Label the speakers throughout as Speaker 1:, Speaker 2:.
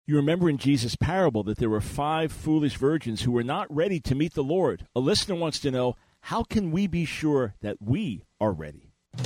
Speaker 1: You remember in Jesus' parable that there were 5 foolish virgins who were not ready to meet the Lord. A listener wants to know, how can we be sure that we are ready?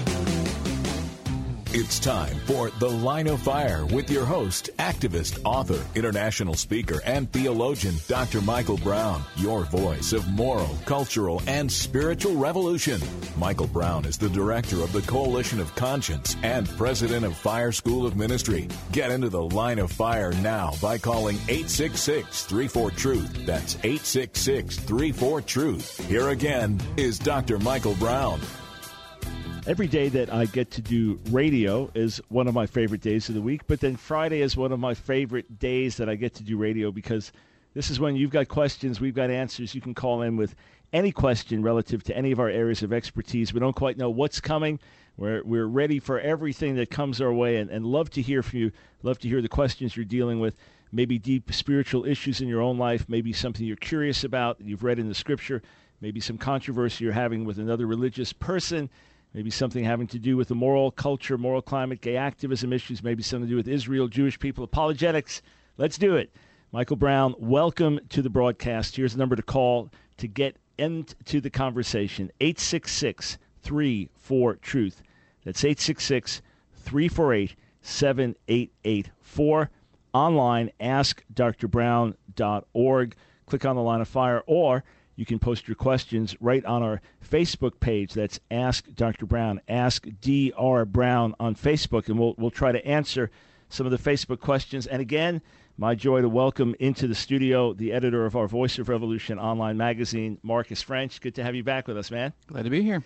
Speaker 2: It's time for The Line of Fire with your host, activist, author, international speaker, and theologian, Dr. Michael Brown, your voice of moral, cultural, and spiritual revolution. Michael Brown is the director of the Coalition of Conscience and president of Fire School of Ministry. Get into The Line of Fire now by calling 866-34-TRUTH. That's 866-34-TRUTH. Here again is Dr. Michael Brown.
Speaker 1: Every day that I get to do radio is one of my favorite days of the week, but then Friday is one of my favorite days that I get to do radio because this is when you've got questions, we've got answers. You can call in with any question relative to any of our areas of expertise. We don't quite know what's coming. We're ready for everything that comes our way and love to hear from you, love to hear the questions you're dealing with, maybe deep spiritual issues in your own life, maybe something you're curious about that you've read in the Scripture, maybe some controversy you're having with another religious person, maybe something having to do with the moral culture, moral climate, gay activism issues, maybe something to do with Israel, Jewish people, apologetics. Let's do it. Michael Brown, welcome to the broadcast. Here's the number to call to get into the conversation, 866-34-TRUTH. That's 866-348-7884. Online, askdrbrown.org. Click on the Line of Fire, or you can post your questions right on our Facebook page. That's Ask Dr. Brown, Ask Dr. Brown on Facebook, and we'll try to answer some of the Facebook questions. And again, my joy to welcome into the studio the editor of our Voice of Revolution online magazine, Marcus French. Good to have you back with us, man.
Speaker 3: Glad to be here.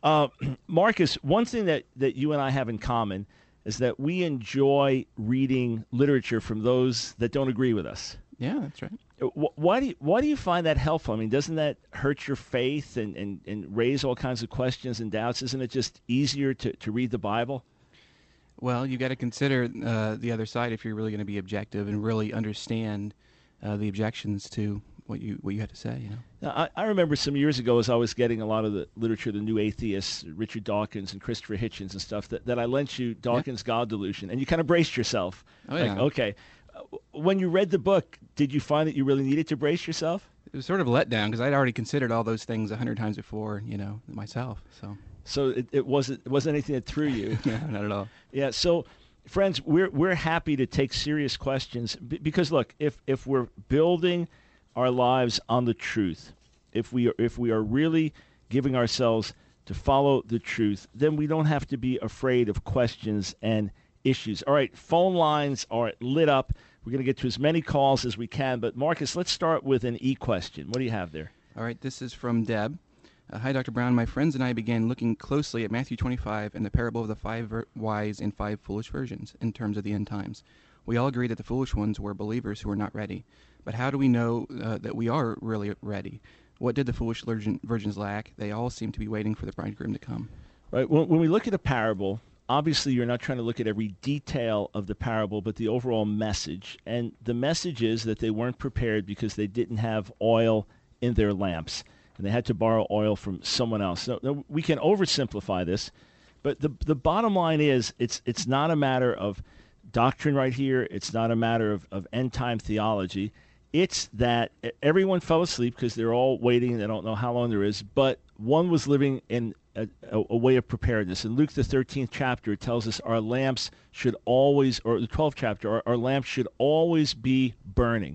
Speaker 1: Marcus, one thing that you and I have in common is that we enjoy reading literature from those that don't agree with us.
Speaker 3: Yeah, that's right.
Speaker 1: Why do you find that helpful? I mean, doesn't that hurt your faith and raise all kinds of questions and doubts? Isn't it just easier to read the Bible?
Speaker 3: Well, you got to consider the other side if you're really going to be objective and really understand the objections to what you had to say. You know?
Speaker 1: Now, I remember some years ago as I was getting a lot of the literature, the New Atheists, Richard Dawkins and Christopher Hitchens and stuff, that I lent you Dawkins' God Delusion, and you kind of braced yourself.
Speaker 3: Oh, yeah.
Speaker 1: Like, okay. When you read the book, did you find that you really needed to brace yourself?
Speaker 3: It was sort of a letdown because I'd already considered all those things 100 times before, myself.
Speaker 1: So it wasn't anything that threw you.
Speaker 3: No, not at all.
Speaker 1: Yeah. So, friends, we're happy to take serious questions because look, if we're building our lives on the truth, if we are really giving ourselves to follow the truth, then we don't have to be afraid of questions and issues. All right, phone lines are lit up. We're going to get to as many calls as we can. But, Marcus, let's start with an e-question. What do you have there?
Speaker 3: All right, this is from Deb. Hi, Dr. Brown. My friends and I began looking closely at Matthew 25 and the parable of the 5 wise and 5 foolish virgins in terms of the end times. We all agree that the foolish ones were believers who were not ready. But how do we know that we are really ready? What did the foolish virgins lack? They all seem to be waiting for the bridegroom to come.
Speaker 1: Right. When we look at a parable, obviously, you're not trying to look at every detail of the parable, but the overall message. And the message is that they weren't prepared because they didn't have oil in their lamps, and they had to borrow oil from someone else. So we can oversimplify this, but the bottom line is it's not a matter of doctrine right here. It's not a matter of end-time theology. It's that everyone fell asleep because they're all waiting. They don't know how long there is, but one was living in a way of preparedness. In Luke, the 13th chapter, it tells us our lamps should always, or the 12th chapter, our lamps should always be burning.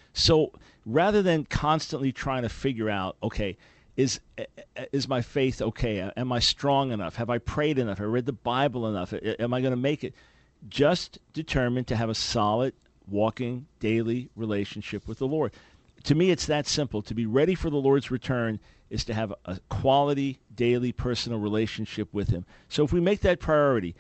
Speaker 1: So rather than constantly trying to figure out, okay, is my faith okay? Am I strong enough? Have I prayed enough? Have I read the Bible enough? Am I going to make it? Just determined to have a solid, walking, daily relationship with the Lord. To me, it's that simple. To be ready for the Lord's return is to have a quality, daily, personal relationship with Him. So if we make that priority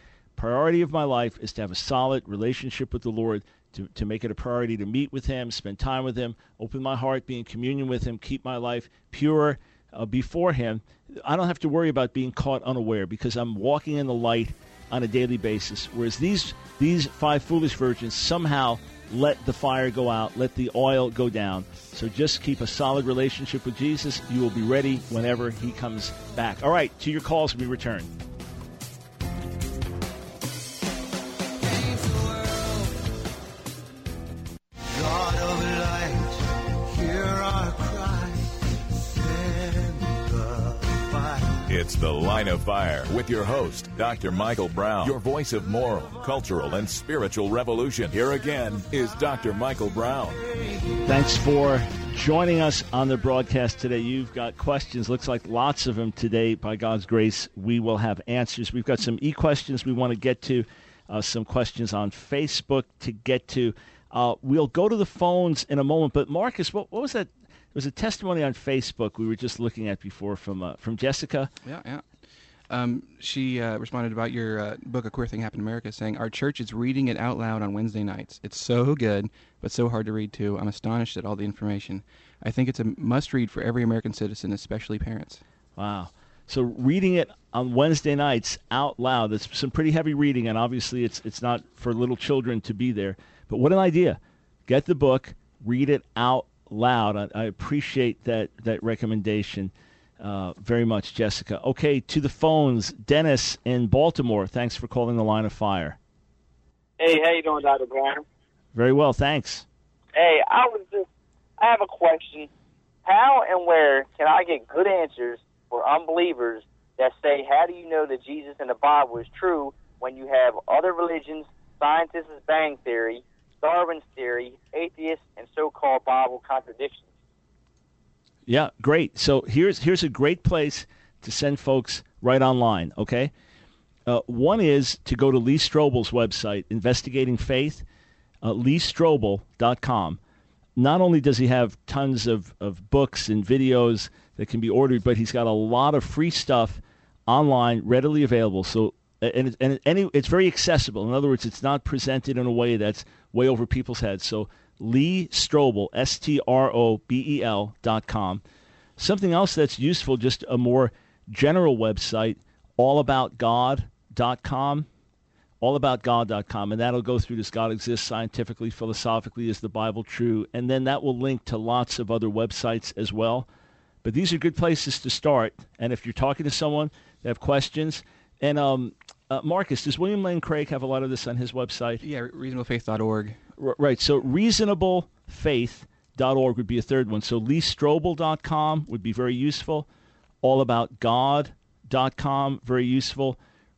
Speaker 1: of my life is to have a solid relationship with the Lord, to make it a priority to meet with Him, spend time with Him, open my heart, be in communion with Him, keep my life pure before Him, I don't have to worry about being caught unaware because I'm walking in the light on a daily basis. Whereas these 5 foolish virgins somehow let the fire go out, let the oil go down. So just keep a solid relationship with Jesus. You will be ready whenever He comes back. All right, to your calls when we return.
Speaker 2: It's The Line of Fire with your host, Dr. Michael Brown, your voice of moral, cultural, and spiritual revolution. Here again is Dr. Michael Brown.
Speaker 1: Thanks for joining us on the broadcast today. You've got questions. Looks like lots of them today. By God's grace, we will have answers. We've got some e-questions we want to get to, some questions on Facebook to get to. We'll go to the phones in a moment. But Marcus, what was that? There was a testimony on Facebook we were just looking at before from Jessica.
Speaker 3: Yeah. She responded about your book, A Queer Thing Happened in America, saying, our church is reading it out loud on Wednesday nights. It's so good, but so hard to read, too. I'm astonished at all the information. I think it's a must-read for every American citizen, especially parents.
Speaker 1: Wow. So reading it on Wednesday nights out loud, that's some pretty heavy reading, and obviously it's not for little children to be there. But what an idea. Get the book, read it out loud. I appreciate that recommendation very much, Jessica. Okay, to the phones. Dennis in Baltimore. Thanks for calling the Line of Fire.
Speaker 4: Hey, how you doing, Dr. Brown?
Speaker 1: Very well, thanks.
Speaker 4: Hey, I have a question. How and where can I get good answers for unbelievers that say, how do you know that Jesus in the Bible is true when you have other religions, scientists' Bang Theory, Darwin's theory, atheists, and so-called Bible contradictions?
Speaker 1: Yeah, great. So here's a great place to send folks right online, okay? One is to go to Lee Strobel's website, Investigating Faith, leestrobel.com. Not only does he have tons of books and videos that can be ordered, but he's got a lot of free stuff online readily available. So and it's very accessible. In other words, it's not presented in a way that's way over people's heads. So Lee Strobel, STROBEL.com. Something else that's useful, just a more general website, allaboutgod.com. Allaboutgod.com, and that'll go through does God exist scientifically, philosophically, is the Bible true? And then that will link to lots of other websites as well. But these are good places to start. And if you're talking to someone, they have questions. And Marcus, does William Lane Craig have a lot of this on his website?
Speaker 3: Yeah, reasonablefaith.org.
Speaker 1: Right, so reasonablefaith.org would be a third one. So leestrobel.com would be very useful. Allaboutgod.com, very useful.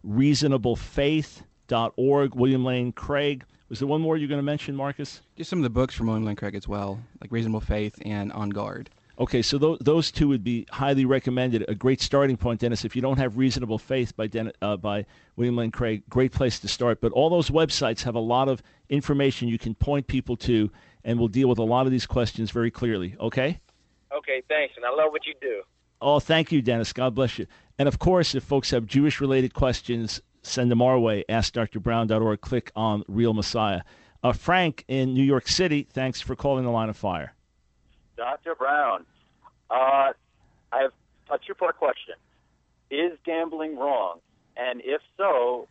Speaker 1: Reasonablefaith.org, William Lane Craig. Was there one more you're going to mention, Marcus?
Speaker 3: Just some of the books from William Lane Craig as well, like Reasonable Faith and On Guard.
Speaker 1: Okay, so those two would be highly recommended. A great starting point, Dennis. If you don't have Reasonable Faith by William Lane Craig, great place to start. But all those websites have a lot of information you can point people to, and we'll deal with a lot of these questions very clearly, okay?
Speaker 4: Okay, thanks, and I love what you do.
Speaker 1: Oh, thank you, Dennis. God bless you. And, of course, if folks have Jewish-related questions, send them our way, AskDrBrown.org. Click on Real Messiah. Frank in New York City, thanks for calling the Line of Fire.
Speaker 5: Dr. Brown, I have a two-part question. Is gambling wrong? And if so,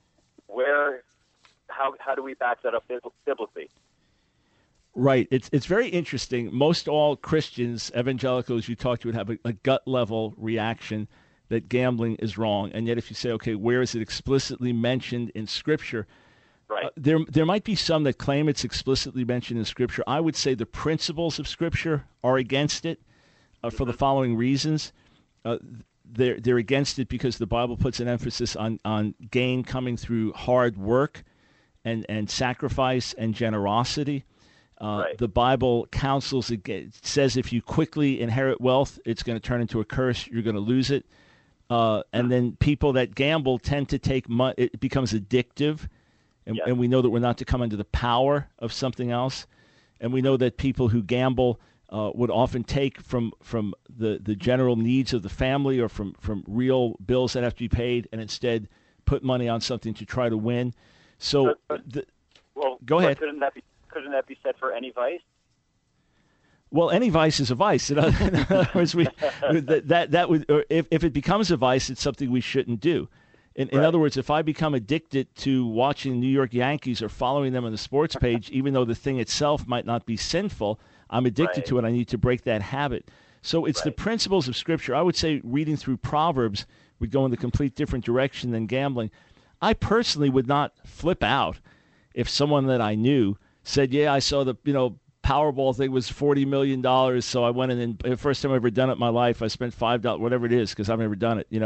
Speaker 5: how do we back that up biblically?
Speaker 1: Right. It's very interesting. Most all Christians, evangelicals you talk to, would have a gut-level reaction that gambling is wrong. And yet if you say, okay, where is it explicitly mentioned in Scripture?
Speaker 5: Right.
Speaker 1: There might be some that claim it's explicitly mentioned in Scripture. I would say the principles of Scripture are against it for the following reasons. They're against it because the Bible puts an emphasis on gain coming through hard work and sacrifice and generosity.
Speaker 5: Right.
Speaker 1: The Bible counsels, it says if you quickly inherit wealth, it's going to turn into a curse. You're going to lose it. And then people that gamble tend to take money. It becomes addictive. And we know that we're not to come under the power of something else. And we know that people who gamble would often take from the general needs of the family or from real bills that have to be paid and instead put money on something to try to win. So, go ahead.
Speaker 5: Couldn't that be said for any vice?
Speaker 1: Well, any vice is a vice. In other words, that would, or if it becomes a vice, it's something we shouldn't do. In other words, if I become addicted to watching New York Yankees or following them on the sports page, even though the thing itself might not be sinful, I'm addicted to it. I need to break that habit. So it's the principles of Scripture. I would say reading through Proverbs would go in the complete different direction than gambling. I personally would not flip out if someone that I knew said, yeah, I saw the Powerball thing was $40 million, so I went in and the first time I've ever done it in my life, I spent $5, whatever it is, because I've never done it,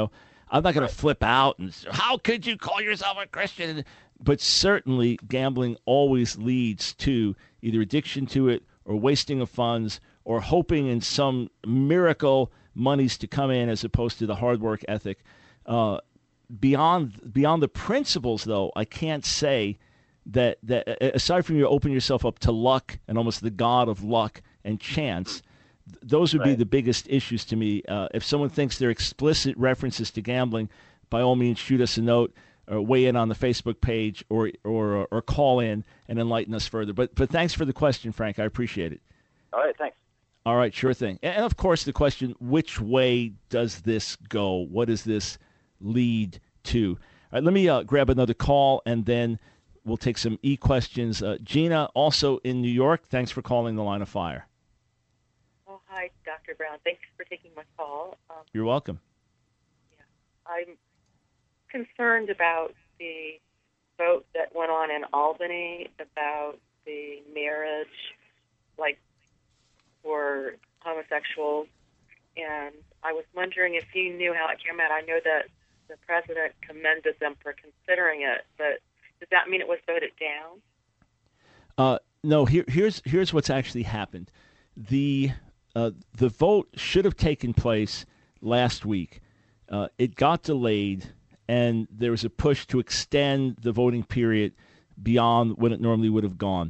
Speaker 1: I'm not going to flip out and say, how could you call yourself a Christian? But certainly gambling always leads to either addiction to it or wasting of funds or hoping in some miracle monies to come in as opposed to the hard work ethic. Beyond the principles, though, I can't say that aside from you open yourself up to luck and almost the god of luck and chance, those would be the biggest issues to me. If someone thinks they're explicit references to gambling, by all means, shoot us a note or weigh in on the Facebook page or call in and enlighten us further. But thanks for the question, Frank. I appreciate it.
Speaker 5: All right, thanks.
Speaker 1: All right, sure thing. And, of course, the question, which way does this go? What does this lead to? All right, let me grab another call, and then we'll take some e-questions. Gina, also in New York, thanks for calling the Line of Fire.
Speaker 6: Oh, hi, Dr. Brown. Thanks for taking my call.
Speaker 1: You're welcome.
Speaker 6: Yeah, I'm concerned about the vote that went on in Albany about the marriage, like, for homosexuals. And I was wondering if you knew how it came out. I know that the president commended them for considering it, but does that mean it was voted down?
Speaker 1: No. Here's what's actually happened. The vote should have taken place last week. It got delayed, and there was a push to extend the voting period beyond what it normally would have gone.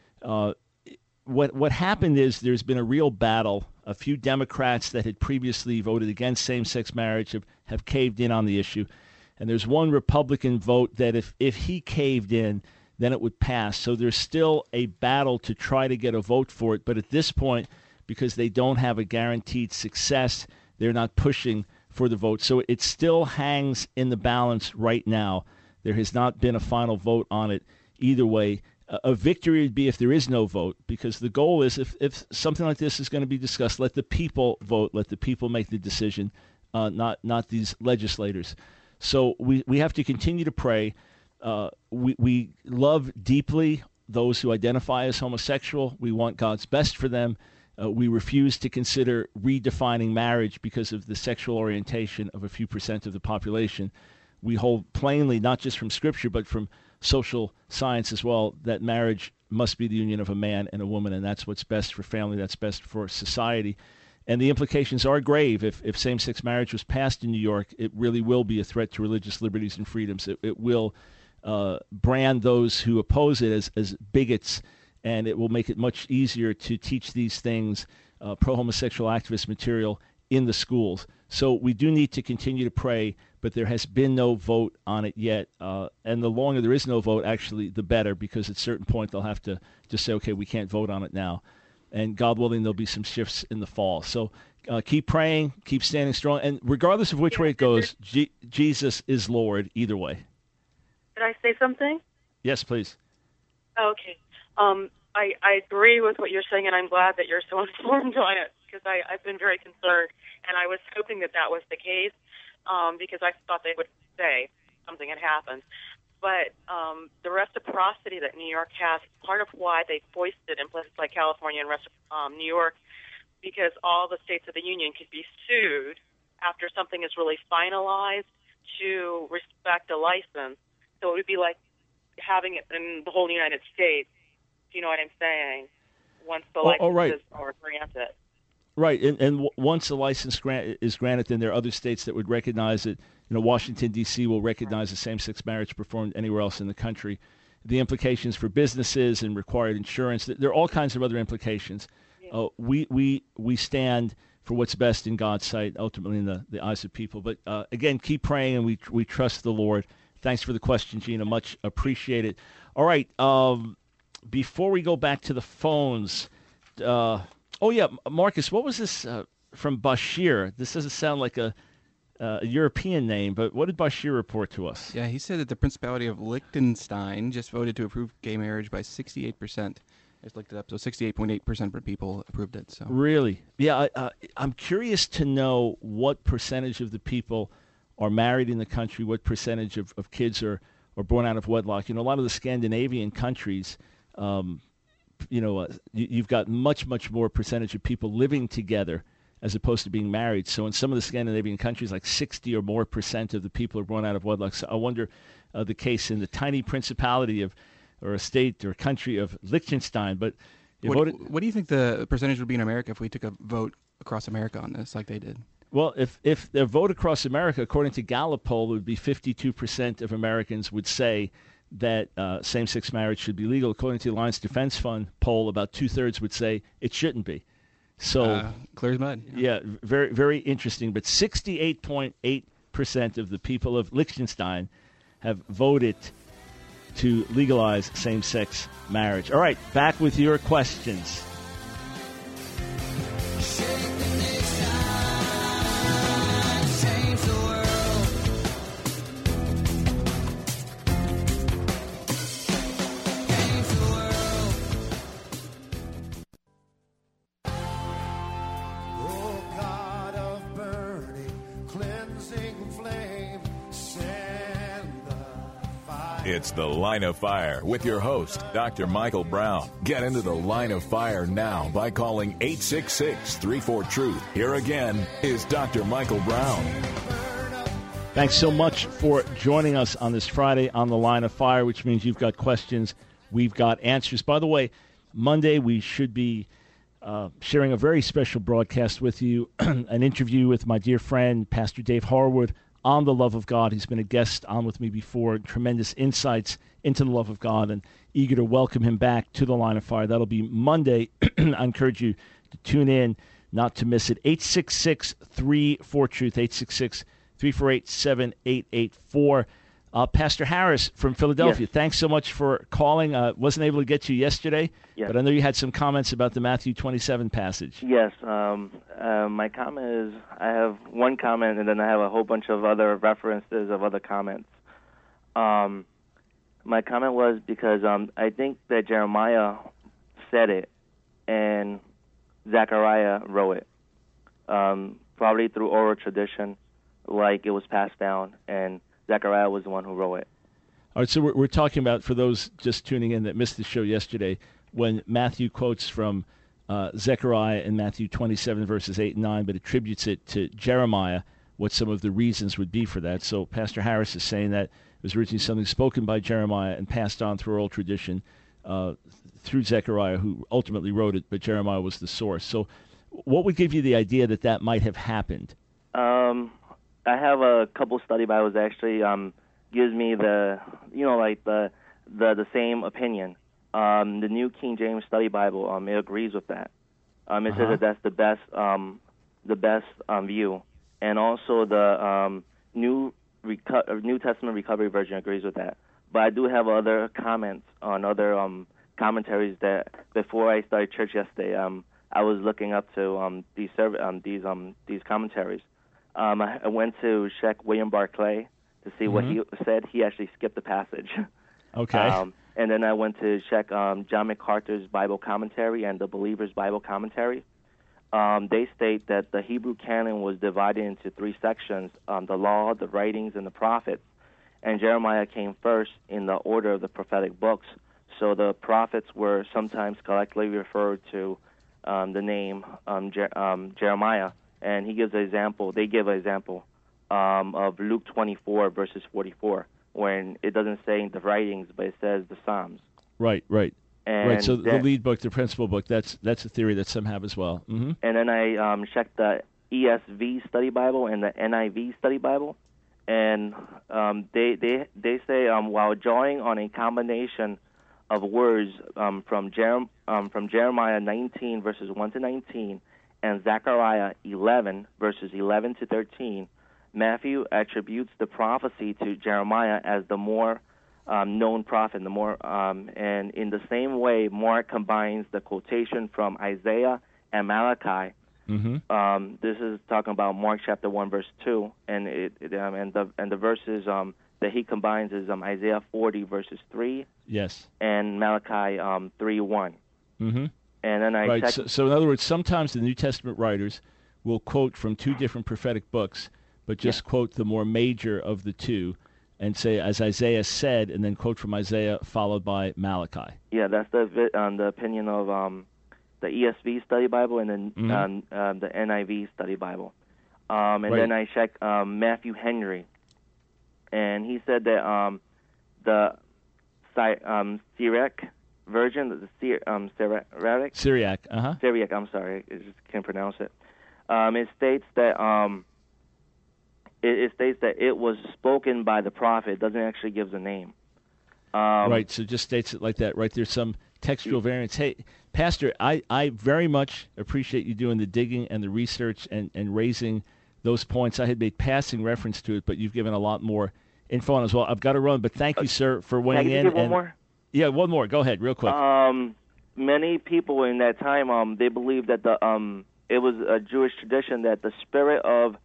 Speaker 1: What happened is there's been a real battle. A few Democrats that had previously voted against same-sex marriage have caved in on the issue. And there's one Republican vote that if he caved in, then it would pass. So there's still a battle to try to get a vote for it. But at this point, because they don't have a guaranteed success, they're not pushing for the vote. So it still hangs in the balance right now. There has not been a final vote on it either way. A victory would be if there is no vote, because the goal is if something like this is going to be discussed, let the people vote, let the people make the decision, not these legislators. So we have to continue to pray. We love deeply those who identify as homosexual. We want God's best for them. We refuse to consider redefining marriage because of the sexual orientation of a few percent of the population. We hold plainly, not just from Scripture, but from social science as well, that marriage must be the union of a man and a woman, and that's what's best for family, that's best for society. And the implications are grave. If same-sex marriage was passed in New York, it really will be a threat to religious liberties and freedoms. It will brand those who oppose it as bigots, and it will make it much easier to teach these things, pro-homosexual activist material, in the schools. So we do need to continue to pray, but there has been no vote on it yet. And the longer there is no vote, actually, the better, because at a certain point they'll have to just say, okay, we can't vote on it now. And God willing, there'll be some shifts in the fall. So keep praying, keep standing strong. And regardless of which way it goes, Jesus is Lord either way.
Speaker 6: Did I say something?
Speaker 1: Yes, please.
Speaker 6: Okay. I agree with what you're saying, and I'm glad that you're so informed on it, because I've been very concerned, and I was hoping that was the case, because I thought they would say something had happened. But the reciprocity that New York has, part of why they foisted in places like California and New York, because all the states of the union could be sued after something is really finalized to respect a license. So it would be like having it in the whole United States. Do you know what I'm saying? Once the licenses are granted. Right,
Speaker 1: and once a license is granted, then there are other states that would recognize it. You know, Washington, D.C. will recognize the same-sex marriage performed anywhere else in the country. The implications for businesses and required insurance, there are all kinds of other implications. Yeah. We stand for what's best in God's sight, ultimately in the eyes of people. But, again, keep praying, and we trust the Lord. Thanks for the question, Gina. Much appreciated. All right, before we go back to the phones, Marcus, what was this from Bashir? This doesn't sound like a European name, but what did Bashir report to us?
Speaker 3: Yeah, he said that the Principality of Liechtenstein just voted to approve gay marriage by 68%. I just looked it up, so 68.8% of people approved it. So
Speaker 1: really? Yeah, I'm curious to know what percentage of the people are married in the country, what percentage of kids are born out of wedlock. You know, a lot of the Scandinavian countries, you've got much more percentage of people living together as opposed to being married. So in some of the Scandinavian countries, like 60 or more % of the people are born out of wedlock. So I wonder the case in the tiny principality of, or a state or country of Liechtenstein. But
Speaker 3: what do you think the percentage would be in America if we took a vote across America on this like they did?
Speaker 1: Well, if the vote across America, according to Gallup poll, would be 52% of Americans would say that same-sex marriage should be legal. According to the Alliance Defense Fund poll, about 2/3 would say it shouldn't be. So
Speaker 3: clear as mud.
Speaker 1: Yeah, very, very interesting. But 68.8% of the people of Liechtenstein have voted to legalize same-sex marriage. All right, back with your questions.
Speaker 2: It's The Line of Fire with your host, Dr. Michael Brown. Get into the Line of Fire now by calling 866-34-TRUTH. Here again is Dr. Michael Brown.
Speaker 1: Thanks so much for joining us on this Friday on The Line of Fire, which means you've got questions, we've got answers. By the way, Monday we should be sharing a very special broadcast with you, an interview with my dear friend, Pastor Dave Harwood, on the love of God. He's been a guest on with me before. Tremendous insights into the love of God, and eager to welcome him back to the Line of Fire. That'll be Monday. I encourage you to tune in, not to miss it. 866-34-TRUTH, 866-348-7884. Pastor Harris from Philadelphia,
Speaker 7: Yes.
Speaker 1: Thanks so much for calling. Wasn't able to get to you yesterday,
Speaker 7: Yes.
Speaker 1: but I know you had some comments about the Matthew 27 passage.
Speaker 7: Yes. My comment is, I have one comment, and then I have a whole bunch of other references of other comments. My comment was because I think that Jeremiah said it, and Zechariah wrote it, probably through oral tradition, like it was passed down, and Zechariah was the one who wrote it.
Speaker 1: All right, so we're talking about, for those just tuning in that missed the show yesterday, when Matthew quotes from Zechariah in Matthew 27, verses 8 and 9, but attributes it to Jeremiah, what some of the reasons would be for that. So Pastor Harris is saying that it was originally something spoken by Jeremiah and passed on through oral tradition through Zechariah, who ultimately wrote it, but Jeremiah was the source. So what would give you the idea that that might have happened?
Speaker 7: I have a couple study Bibles that actually gives me the same opinion. The New King James Study Bible, it agrees with that. It says that that's the best view, and also the New Testament Recovery Version agrees with that. But I do have other comments on other commentaries that before I started church yesterday, I was looking up to these commentaries. I went to check William Barclay to see what he said. He actually skipped the passage.
Speaker 1: Okay.
Speaker 7: And then I went to check John MacArthur's Bible commentary and the Believer's Bible commentary. They state that the Hebrew canon was divided into three sections, the law, the writings, and the prophets. And Jeremiah came first in the order of the prophetic books. So the prophets were sometimes collectively referred to the name Jeremiah. And he gives an example. They give an example of Luke 24, verses 44, when it doesn't say the writings, but it says the Psalms.
Speaker 1: Right.
Speaker 7: And
Speaker 1: right. So
Speaker 7: then,
Speaker 1: the lead book, the principal book, that's a theory that some have as well. Mm-hmm.
Speaker 7: And then I checked the ESV Study Bible and the NIV Study Bible, and they say while drawing on a combination of words from Jeremiah 19, verses 1 to 19, and Zechariah 11, verses 11 to 13, Matthew attributes the prophecy to Jeremiah as the more known prophet, and in the same way, Mark combines the quotation from Isaiah and Malachi.
Speaker 1: Mm-hmm.
Speaker 7: This is talking about Mark chapter 1, verse 2, and the verses that he combines is Isaiah 40, verses 3,
Speaker 1: yes,
Speaker 7: and Malachi 3, 1.
Speaker 1: Mm-hmm.
Speaker 7: And then I checked.
Speaker 1: So in other words, sometimes the New Testament writers will quote from two different prophetic books, but just quote the more major of the two and say, as Isaiah said, and then quote from Isaiah followed by Malachi.
Speaker 7: Yeah, that's the opinion of the ESV Study Bible and then the NIV Study Bible. Then I checked Matthew Henry, and he said that the Syriac version, Syriac.
Speaker 1: Syriac,
Speaker 7: Syriac, I'm sorry, I just can't pronounce it. It states that it states that it was spoken by the prophet. It doesn't actually give the name.
Speaker 1: Right, so it just states it like that. Right, there's some textual variance. Hey, Pastor, I very much appreciate you doing the digging and the research and raising those points. I had made passing reference to it, but you've given a lot more info on it as well. I've got to run, but thank you, sir, for weighing in.
Speaker 7: One more?
Speaker 1: Yeah, one more. Go ahead, real quick.
Speaker 7: Many people in that time, they believed that it was a Jewish tradition that the spirit of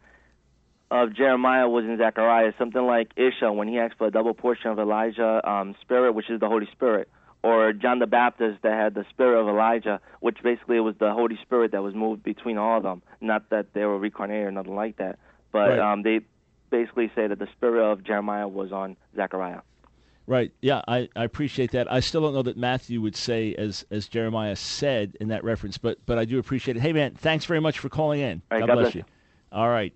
Speaker 7: Jeremiah was in Zechariah, something like Isha when he asked for a double portion of Elijah spirit, which is the Holy Spirit, or John the Baptist that had the spirit of Elijah, which basically was the Holy Spirit that was moved between all of them. Not that they were reincarnated or nothing like that, but they basically say that the spirit of Jeremiah was on Zechariah.
Speaker 1: Right. Yeah, I appreciate that. I still don't know that Matthew would say as Jeremiah said in that reference, but I do appreciate it. Hey, man, thanks very much for calling in.
Speaker 7: All right,
Speaker 1: God bless you. All right.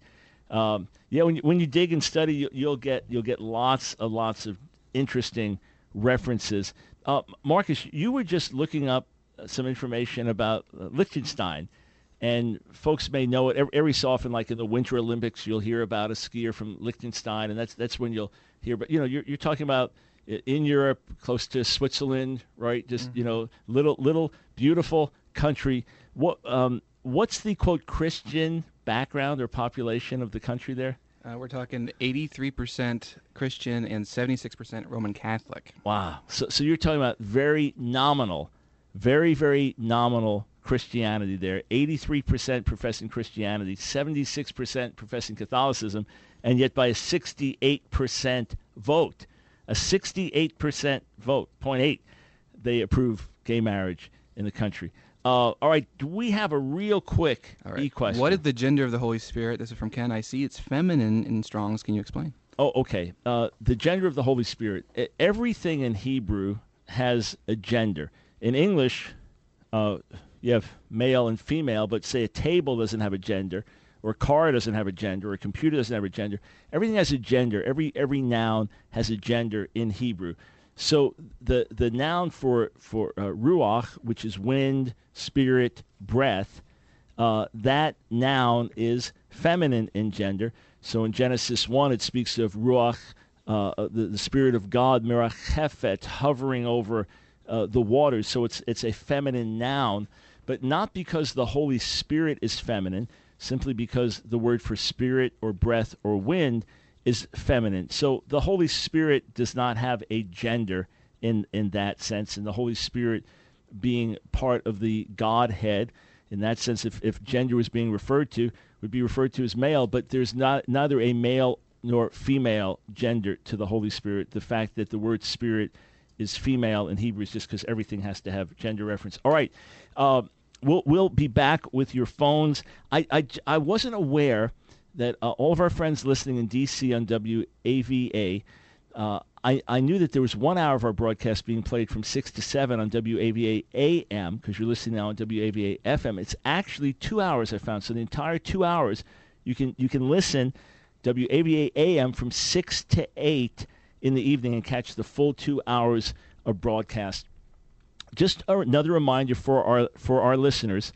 Speaker 1: When you dig and study, you'll get lots of interesting references. Marcus, you were just looking up some information about Liechtenstein, and folks may know it every so often. Like in the Winter Olympics, you'll hear about a skier from Liechtenstein, and that's when you'll hear. But you're talking about in Europe, close to Switzerland, right? Just little beautiful country. What's the quote Christian background or population of the country there?
Speaker 3: We're talking 83% Christian and 76% Roman Catholic.
Speaker 1: Wow. So you're talking about very nominal, very, very nominal Christianity there. 83% professing Christianity, 76% professing Catholicism, and yet by a 68% vote. A 68% vote, 0.8, they approve gay marriage in the country. All right, do we have a real quick e-question?
Speaker 3: What is the gender of the Holy Spirit? This is from Ken. I see it's feminine in Strong's. Can you explain?
Speaker 1: Oh, okay. The gender of the Holy Spirit. Everything in Hebrew has a gender. In English, you have male and female, but say a table doesn't have a gender, or a car doesn't have a gender, or a computer doesn't have a gender. Everything has a gender. Every noun has a gender in Hebrew. So the noun for ruach, which is wind, spirit, breath, that noun is feminine in gender. So in Genesis 1, it speaks of ruach, the spirit of God, merachefet, hovering over the waters. So it's a feminine noun, but not because the Holy Spirit is feminine, simply because the word for spirit or breath or wind is feminine. So the Holy Spirit does not have a gender in that sense, and the Holy Spirit being part of the Godhead, in that sense, if gender was being referred to, would be referred to as male, but there's neither a male nor female gender to the Holy Spirit. The fact that the word spirit is female in Hebrew is just because everything has to have gender reference. All right, we'll be back with your phones. I wasn't aware that all of our friends listening in D.C. on WAVA, I knew that there was 1 hour of our broadcast being played from 6 to 7 on WAVA AM, because you're listening now on WAVA FM. It's actually 2 hours, I found. So the entire 2 hours, you can listen WAVA AM from 6 to 8 in the evening and catch the full 2 hours of broadcast. Just another reminder for our listeners,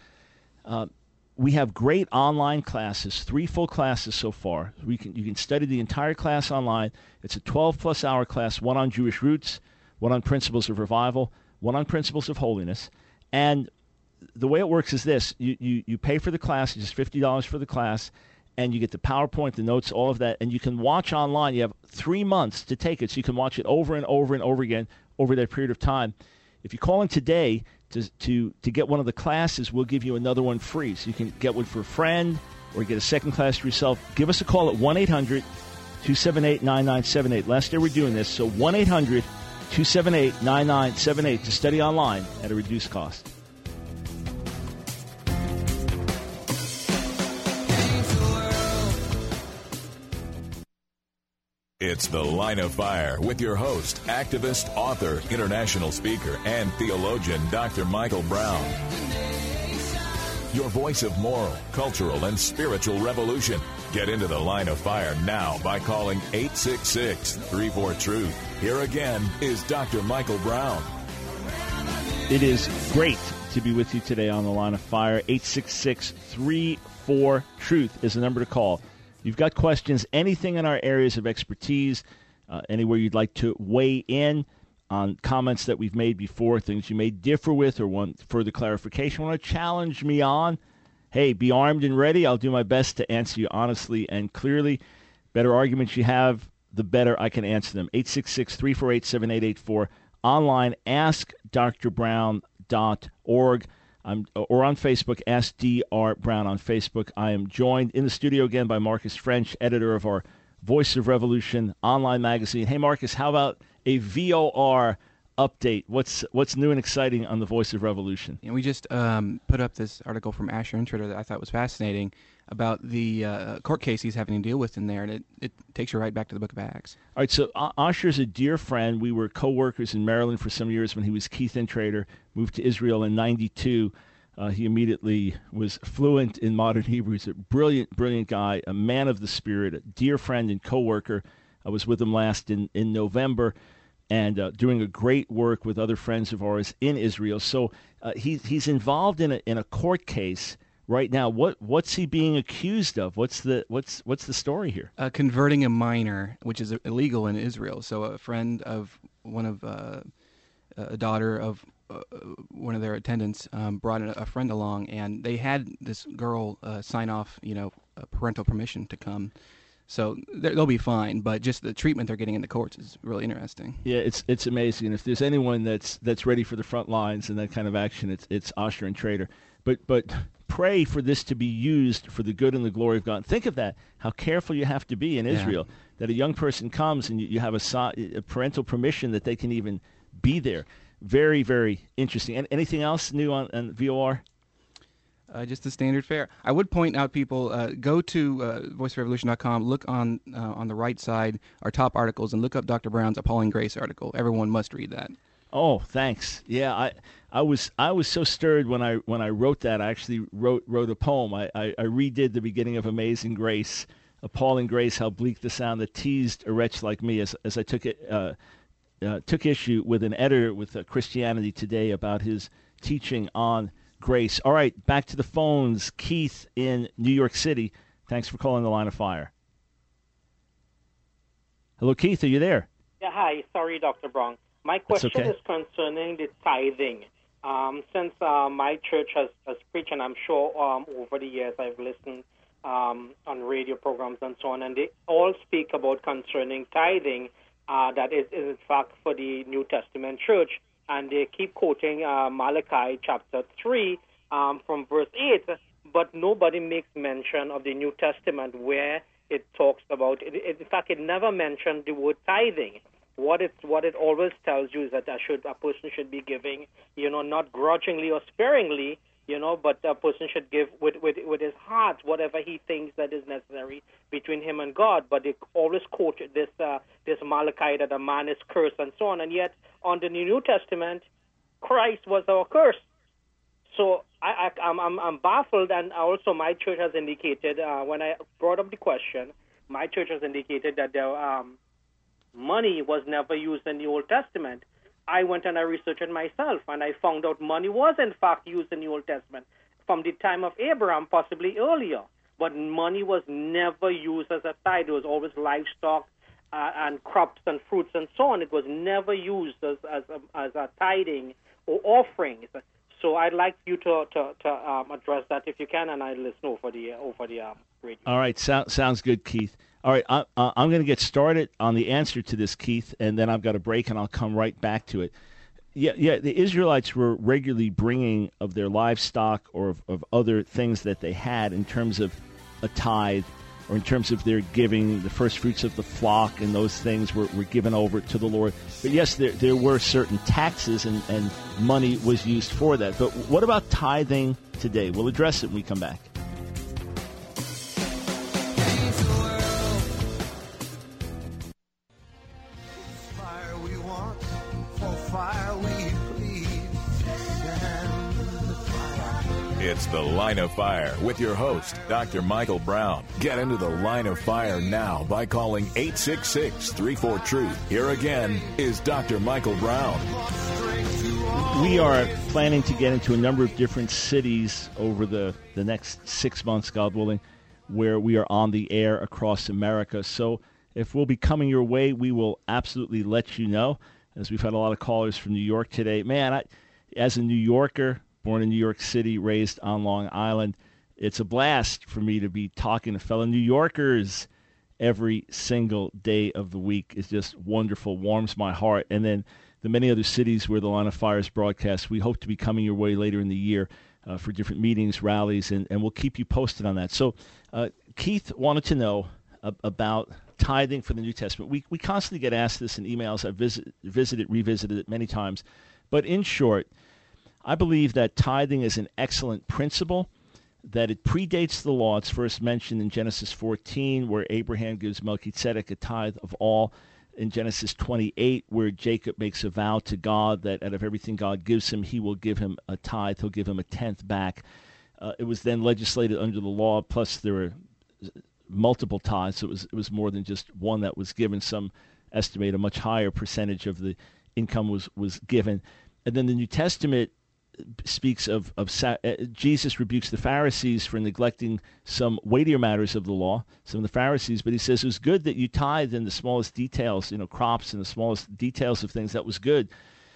Speaker 1: we have great online classes, 3 full classes so far. You can study the entire class online. It's a 12-plus hour class, one on Jewish roots, one on principles of revival, one on principles of holiness. And the way it works is this. You pay for the class, it's just $50 for the class, and you get the PowerPoint, the notes, all of that, and you can watch online. You have 3 months to take it, so you can watch it over and over and over again over that period of time. If you call in today to get one of the classes, we'll give you another one free. So you can get one for a friend or get a second class for yourself. Give us a call at 1-800-278-9978. Last day we're doing this, so 1-800-278-9978 to study online at a reduced cost.
Speaker 2: It's The Line of Fire with your host, activist, author, international speaker, and theologian, Dr. Michael Brown. your voice of moral, cultural, and spiritual revolution. Get into the line of fire now by calling 866-34-TRUTH. Here again is Dr. Michael Brown.
Speaker 1: It is great to be with you today on the line of fire. 866-34-TRUTH is the number to call. You've got questions, anything in our areas of expertise, anywhere you'd like to weigh in on comments that we've made before, things you may differ with or want further clarification, want to challenge me on, hey, be armed and ready. I'll do my best to answer you honestly and clearly. Better arguments you have, the better I can answer them. 866-348-7884. Online, askdrbrown.org. Or on Facebook, Ask Dr. Brown on Facebook. I am joined in the studio again by Marcus French, editor of our Voice of Revolution online magazine. Hey, Marcus, how about a VOR update? What's new and exciting on the Voice of Revolution?
Speaker 3: And we just put up this article from Asher Intrater that I thought was fascinating about the court case he's having to deal with in there, and it takes you right back to the book of Acts.
Speaker 1: All right, so Asher's a dear friend. We were co-workers in Maryland for some years when he was Keith Intrater, moved to Israel in 92. He immediately was fluent in modern Hebrew. He's a brilliant, brilliant guy, a man of the Spirit, a dear friend and co-worker. I was with him last in November and doing a great work with other friends of ours in Israel. So he's involved in a court case right now. What's he being accused of? What's the story here?
Speaker 3: Converting a minor, which is illegal in Israel. So a friend of one of a daughter of one of their attendants brought a friend along, and they had this girl sign off, parental permission to come. So they'll be fine, but just the treatment they're getting in the courts is really interesting.
Speaker 1: Yeah, it's amazing. And if there's anyone that's ready for the front lines and that kind of action, it's Asher Intrater. But pray for this to be used for the good and the glory of God. Think of that, how careful you have to be in Israel, that a young person comes and you have a parental permission that they can even be there. Very, very interesting. And anything else new on VOR?
Speaker 3: Just the standard fare. I would point out, people, go to voiceofrevolution.com, look on the right side, our top articles, and look up Dr. Brown's Appalling Grace article. Everyone must read that. Oh,
Speaker 1: thanks. Yeah, I was so stirred when I wrote that. I actually wrote a poem. I redid the beginning of Amazing Grace, Appalling Grace, how bleak the sound that teased a wretch like me, as I took issue with an editor with Christianity Today about his teaching on grace. All right, back to the phones. Keith in New York City. Thanks for calling the line of fire. Hello, Keith. Are you there?
Speaker 8: Yeah, hi. Sorry, Dr. Brown. My question is concerning the tithing. Since my church has preached, and I'm sure over the years I've listened on radio programs and so on, and they all speak about concerning tithing, that is in fact for the New Testament church. And they keep quoting Malachi chapter 3 from verse 8, but nobody makes mention of the New Testament where it talks about it. In fact, it never mentioned the word tithing. What it always tells you is that a person should be giving, not grudgingly or sparingly, but a person should give with his heart, whatever he thinks that is necessary between him and God. But they always quote this Malachi that a man is cursed and so on. And yet, on the New Testament, Christ was our curse. So I'm baffled, and also my church has indicated, when I brought up the question, my church has indicated that money was never used in the Old Testament. I went and I researched it myself, and I found out money was in fact used in the Old Testament from the time of Abraham, possibly earlier. But money was never used as a tithe. It was always livestock and crops and fruits and so on. It was never used as a tithing or offerings. So I'd like you to address that if you can, and I listen over the radio.
Speaker 1: All right, sounds good, Keith. All right, I'm going to get started on the answer to this, Keith, and then I've got a break, and I'll come right back to it. Yeah, the Israelites were regularly bringing of their livestock or of other things that they had in terms of a tithe, or in terms of their giving, the first fruits of the flock, and those things were given over to the Lord. But yes, there were certain taxes, and money was used for that. But what about tithing today? We'll address it when we come back.
Speaker 2: It's The Line of Fire with your host, Dr. Michael Brown. Get into the Line of Fire now by calling 866-34-TRUTH. Here again is Dr. Michael Brown.
Speaker 1: We are planning to get into a number of different cities over the next 6 months, God willing, where we are on the air across America. So if we'll be coming your way, we will absolutely let you know, as we've had a lot of callers from New York today. Man, as a New Yorker, born in New York City, raised on Long Island, it's a blast for me to be talking to fellow New Yorkers every single day of the week. It's just wonderful, warms my heart. And then the many other cities where the Line of Fire is broadcast, we hope to be coming your way later in the year for different meetings, rallies, and we'll keep you posted on that. So Keith wanted to know about tithing for the New Testament. We constantly get asked this in emails. I've revisited it many times. But in short, I believe that tithing is an excellent principle, that it predates the law. It's first mentioned in Genesis 14, where Abraham gives Melchizedek a tithe of all. In Genesis 28, where Jacob makes a vow to God that out of everything God gives him, he will give him a tithe. He'll give him a tenth back. It was then legislated under the law, plus there were multiple tithes. So it was more than just one that was given. Some estimate a much higher percentage of the income was given. And then the New Testament speaks of Jesus rebukes the Pharisees for neglecting some weightier matters of the law, some of the Pharisees, but he says it was good that you tithe in the smallest details, crops and the smallest details of things. That was good.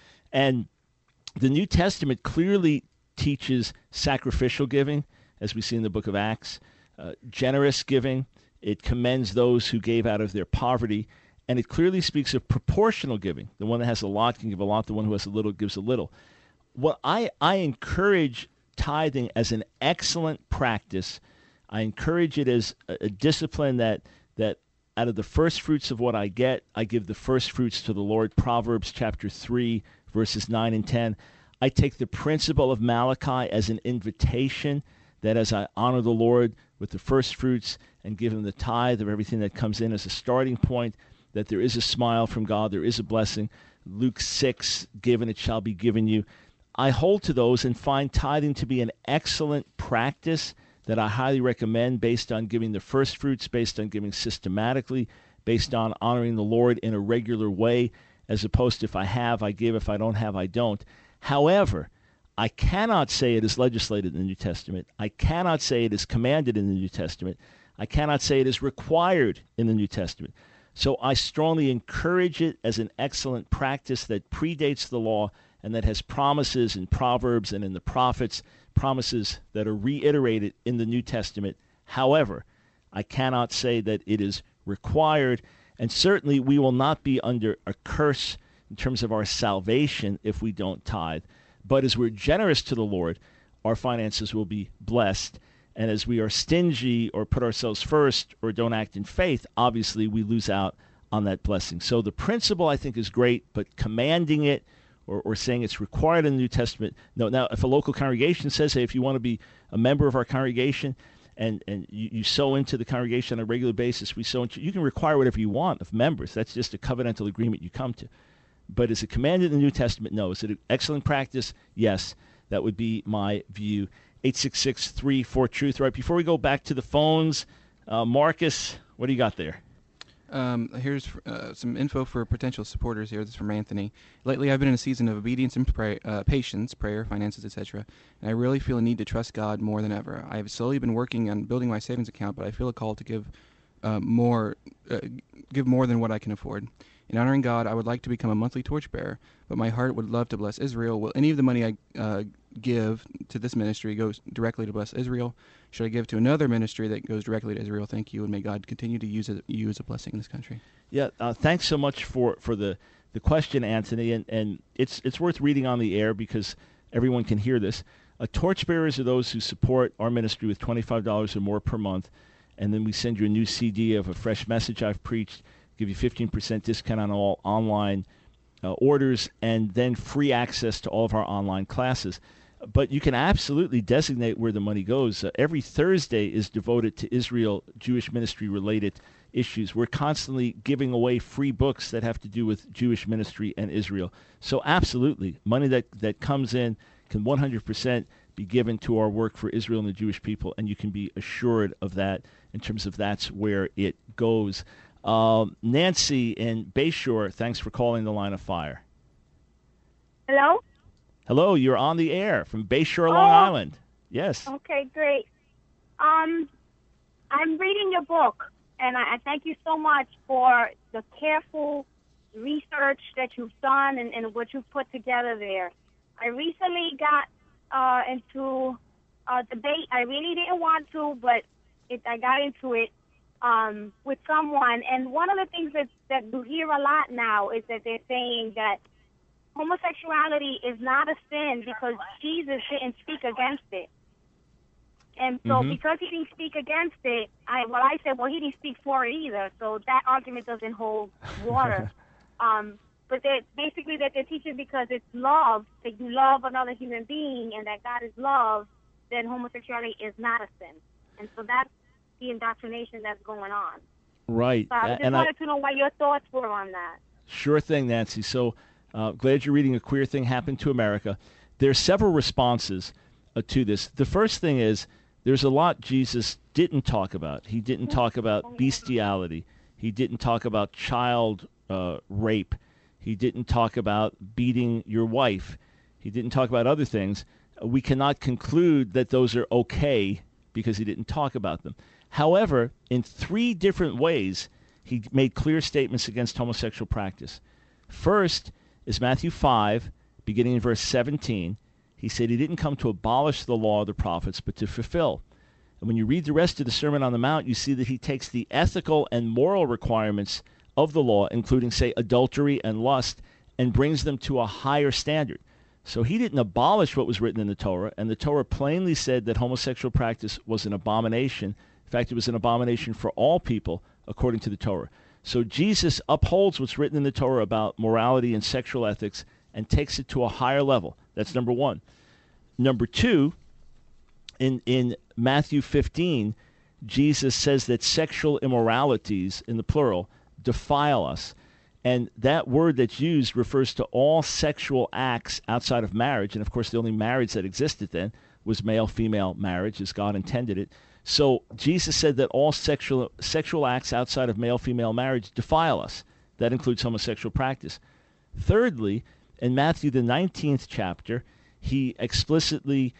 Speaker 1: And the New Testament clearly teaches sacrificial giving, as we see in the book of Acts, generous giving. It commends those who gave out of their poverty, and it clearly speaks of proportional giving. The one that has a lot can give a lot. The one who has a little gives a little. Well, I encourage tithing as an excellent practice. I encourage it as a discipline that out of the first fruits of what I get, I give the first fruits to the Lord. Proverbs chapter 3, verses 9 and 10. I take the principle of Malachi as an invitation that as I honor the Lord with the first fruits and give him the tithe of everything that comes in as a starting point, that there is a smile from God, there is a blessing. Luke 6, given it shall be given you. I hold to those and find tithing to be an excellent practice that I highly recommend, based on giving the first fruits, based on giving systematically, based on honoring the Lord in a regular way, as opposed to if I have, I give, if I don't have, I don't. However, I cannot say it is legislated in the New Testament. I cannot say it is commanded in the New Testament. I cannot say it is required in the New Testament. So I strongly encourage it as an excellent practice that predates the law and that has promises in Proverbs and in the prophets, promises that are reiterated in the New Testament. However, I cannot say that it is required, and certainly we will not be under a curse in terms of our salvation if we don't tithe. But as we're generous to the Lord, our finances will be blessed. And as we are stingy or put ourselves first or don't act in faith, obviously we lose out on that blessing. So the principle, I think, is great, but commanding it or saying it's required in the New Testament, no. Now, if a local congregation says, hey, if you want to be a member of our congregation and you sow into the congregation on a regular basis, we sow into, you can require whatever you want of members. That's just a covenantal agreement you come to. But is it commanded in the New Testament? No. Is it an excellent practice? Yes. That would be my view. 866-34-TRUTH. Right, before we go back to the phones, Marcus, what do you got there?
Speaker 3: Here's some info for potential supporters here. This is from Anthony. Lately, I've been in a season of obedience and patience, prayer, finances, etc., and I really feel a need to trust God more than ever. I have slowly been working on building my savings account, but I feel a call to give more than what I can afford. In honoring God, I would like to become a monthly torchbearer, but my heart would love to bless Israel. Will any of the money I give to this ministry go directly to bless Israel? Should I give to another ministry that goes directly to Israel? Thank you, and may God continue to use you as a blessing in this country.
Speaker 1: Yeah, thanks so much for the question, Anthony, and it's worth reading on the air because everyone can hear this. Torchbearers are those who support our ministry with $25 or more per month, and then we send you a new CD of a fresh message I've preached, give you 15% discount on all online orders, and then free access to all of our online classes. But you can absolutely designate where the money goes. Every Thursday is devoted to Israel, Jewish ministry-related issues. We're constantly giving away free books that have to do with Jewish ministry and Israel. So absolutely, money that comes in can 100% be given to our work for Israel and the Jewish people, and you can be assured of that in terms of that's where it goes. Nancy in Bayshore, thanks for calling the Line of Fire.
Speaker 9: Hello?
Speaker 1: Hello, you're on the air from Bayshore, Long Island. Yes.
Speaker 9: Okay, great. I'm reading your book, and I thank you so much for the careful research that you've done and what you've put together there. I recently got into a debate. I really didn't want to, but I got into it with someone. And one of the things that you hear a lot now is that they're saying that homosexuality is not a sin because Jesus didn't speak against it. And so because he didn't speak against it, I said, well, he didn't speak for it either. So that argument doesn't hold water. But basically that they're teaching because it's love, that you love another human being and that God is love, then homosexuality is not a sin. And so that's the indoctrination that's going on.
Speaker 1: Right.
Speaker 9: So I just wanted to know what your thoughts were on that.
Speaker 1: Sure thing, Nancy. So glad you're reading A Queer Thing Happened to America. There are several responses to this. The first thing is there's a lot Jesus didn't talk about. He didn't talk about bestiality. He didn't talk about child rape. He didn't talk about beating your wife. He didn't talk about other things. We cannot conclude that those are okay because he didn't talk about them. However, in 3 different ways, he made clear statements against homosexual practice. First is Matthew 5, beginning in verse 17. He said he didn't come to abolish the law of the prophets, but to fulfill. And when you read the rest of the Sermon on the Mount, you see that he takes the ethical and moral requirements of the law, including, say, adultery and lust, and brings them to a higher standard. So he didn't abolish what was written in the Torah, and the Torah plainly said that homosexual practice was an abomination. In fact, it was an abomination for all people, according to the Torah. So Jesus upholds what's written in the Torah about morality and sexual ethics and takes it to a higher level. That's number one. Number two, in Matthew 15, Jesus says that sexual immoralities, in the plural, defile us. And that word that's used refers to all sexual acts outside of marriage. And, of course, the only marriage that existed then was male-female marriage, as God intended it. So Jesus said that all sexual acts outside of male-female marriage defile us. That includes homosexual practice. Thirdly, in Matthew, the 19th chapter, he explicitly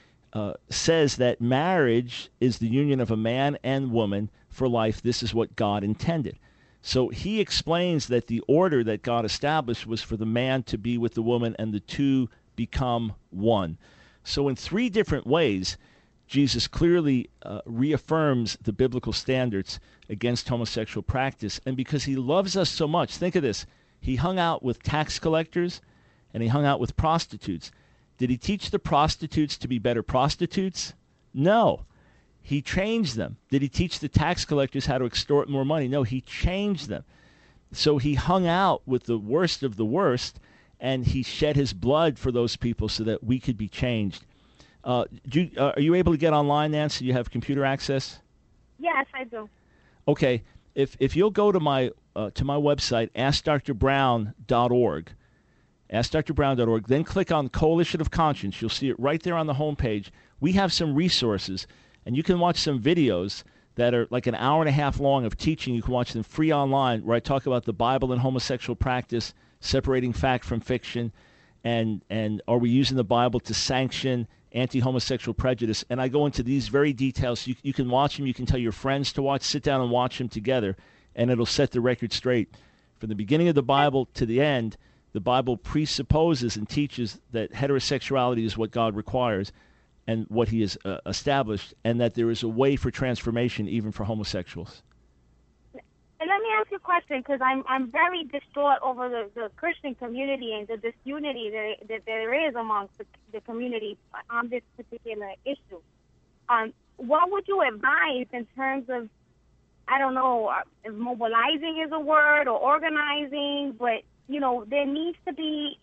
Speaker 1: says that marriage is the union of a man and woman for life. This is what God intended. So he explains that the order that God established was for the man to be with the woman and the two become one. So in 3 different ways, Jesus clearly reaffirms the biblical standards against homosexual practice. And because he loves us so much, think of this, he hung out with tax collectors and he hung out with prostitutes. Did he teach the prostitutes to be better prostitutes? No. He changed them. Did he teach the tax collectors how to extort more money? No, he changed them. So he hung out with the worst of the worst, and he shed his blood for those people so that we could be changed. Are you able to get online, Nancy? You have computer access?
Speaker 9: Yes, I do.
Speaker 1: Okay. If you'll go to my website, AskDrBrown.org, AskDrBrown.org, then click on Coalition of Conscience. You'll see it right there on the homepage. We have some resources. And you can watch some videos that are like an hour and a half long of teaching. You can watch them free online where I talk about the Bible and homosexual practice, separating fact from fiction, and are we using the Bible to sanction anti-homosexual prejudice. And I go into these very details. You can watch them. You can tell your friends to watch. Sit down and watch them together, and it'll set the record straight. From the beginning of the Bible to the end, the Bible presupposes and teaches that heterosexuality is what God requires and what he has established, and that there is a way for transformation even for homosexuals.
Speaker 9: And let me ask you a question, because I'm very distraught over the Christian community and the disunity that there is amongst the community on this particular issue. What would you advise in terms of, I don't know, if mobilizing is a word or organizing, but there needs to be,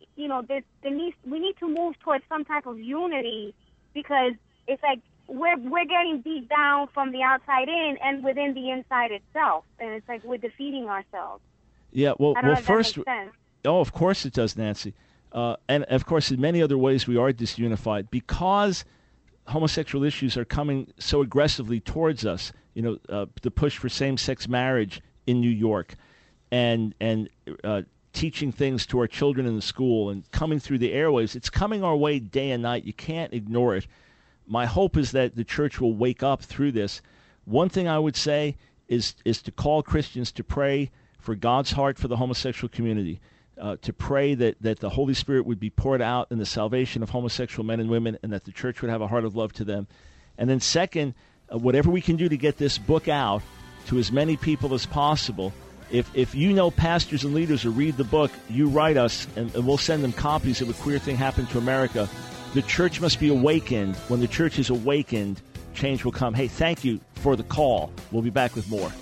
Speaker 9: we need to move towards some type of unity, because it's like we're getting beat down from the outside in and within the inside itself, and it's like we're defeating ourselves.
Speaker 1: Yeah, well, first,
Speaker 9: of
Speaker 1: course it does, Nancy, and of course in many other ways we are disunified because homosexual issues are coming so aggressively towards us. The push for same-sex marriage in New York, and teaching things to our children in the school and coming through the airwaves. It's coming our way day and night. You can't ignore it. My hope is that the church will wake up through this. One thing I would say is to call Christians to pray for God's heart for the homosexual community, to pray that the Holy Spirit would be poured out in the salvation of homosexual men and women, and that the church would have a heart of love to them. And then second, whatever we can do to get this book out to as many people as possible. If you know pastors and leaders who read the book, you write us, and we'll send them copies of A Queer Thing Happened to America. The church must be awakened. When the church is awakened, change will come. Hey, thank you for the call. We'll be back with more.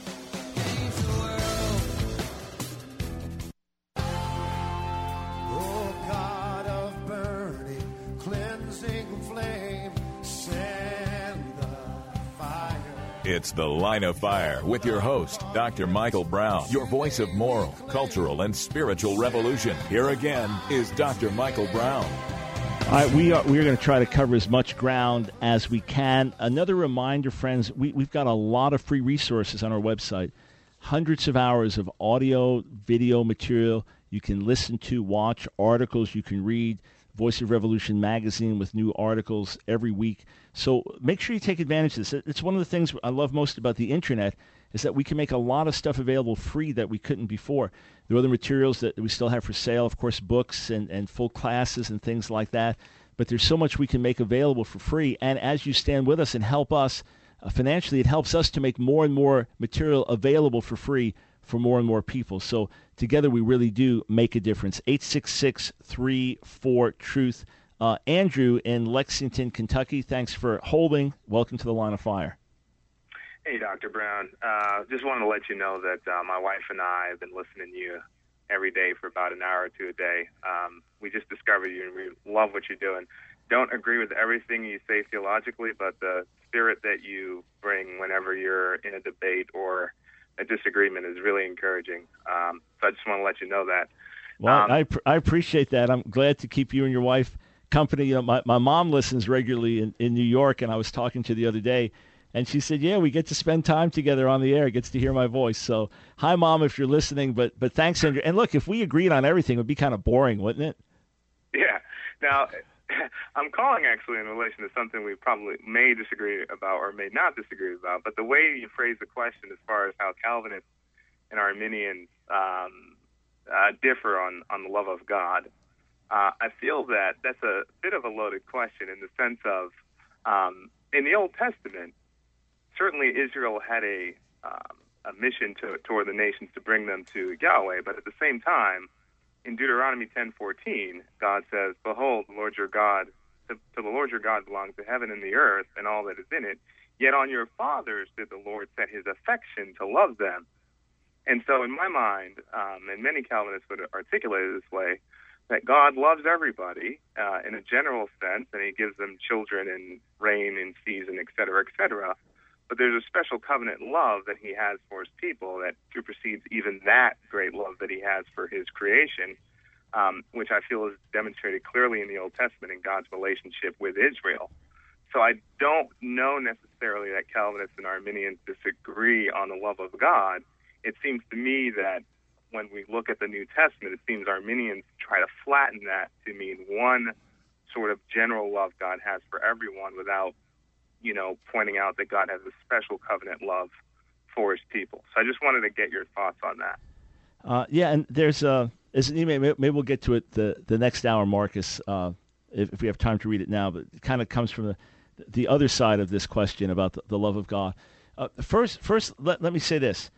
Speaker 2: It's The Line of Fire with your host, Dr. Michael Brown, your voice of moral, cultural, and spiritual revolution. Here again is Dr. Michael Brown.
Speaker 1: All right, we're going to try to cover as much ground as we can. Another reminder, friends, we've got a lot of free resources on our website. Hundreds of hours of audio, video material you can listen to, watch, articles you can read. Voice of Revolution magazine with new articles every week. So make sure you take advantage of this. It's one of the things I love most about the internet is that we can make a lot of stuff available free that we couldn't before. There are other materials that we still have for sale, of course, books and full classes and things like that. But there's so much we can make available for free. And as you stand with us and help us financially, it helps us to make more and more material available for free for more and more people. So together we really do make a difference. 866-34-TRUTH. Andrew in Lexington, Kentucky, thanks for holding. Welcome to The Line of Fire.
Speaker 10: Hey, Dr. Brown. Just wanted to let you know that my wife and I have been listening to you every day for about an hour or two a day. We just discovered you, and we love what you're doing. Don't agree with everything you say theologically, but the spirit that you bring whenever you're in a debate or a disagreement is really encouraging. So I just want to let you know that.
Speaker 1: Well, I appreciate that. I'm glad to keep you and your wife company. My mom listens regularly in New York, and I was talking to her the other day, and she said, yeah, we get to spend time together on the air, gets to hear my voice. So hi, Mom, if you're listening, but thanks, Andrew. And look, if we agreed on everything, it would be kind of boring, wouldn't it?
Speaker 10: Yeah. Now, I'm calling actually in relation to something we probably may disagree about or may not disagree about, but the way you phrase the question as far as how Calvinists and Arminians differ on the love of God, I feel that that's a bit of a loaded question in the sense of, in the Old Testament, certainly Israel had a mission toward the nations to bring them to Yahweh, but at the same time, in Deuteronomy 10:14, God says, "Behold, the Lord your God, to the Lord your God belongs the heaven and the earth and all that is in it. Yet on your fathers did the Lord set his affection to love them." And so in my mind, and many Calvinists would articulate it this way, that God loves everybody in a general sense, and he gives them children and rain and season, et cetera, et cetera. But there's a special covenant love that he has for his people that supersedes even that great love that he has for his creation, which I feel is demonstrated clearly in the Old Testament in God's relationship with Israel. So I don't know necessarily that Calvinists and Arminians disagree on the love of God. It seems to me that when we look at the New Testament, it seems Arminians try to flatten that to mean one sort of general love God has for everyone without, pointing out that God has a special covenant love for his people. So I just wanted to get your thoughts on that.
Speaker 1: Yeah, and there's an email. Maybe we'll get to it the next hour, Marcus, if we have time to read it now. But it kind of comes from the other side of this question about the love of God. First, let me say this.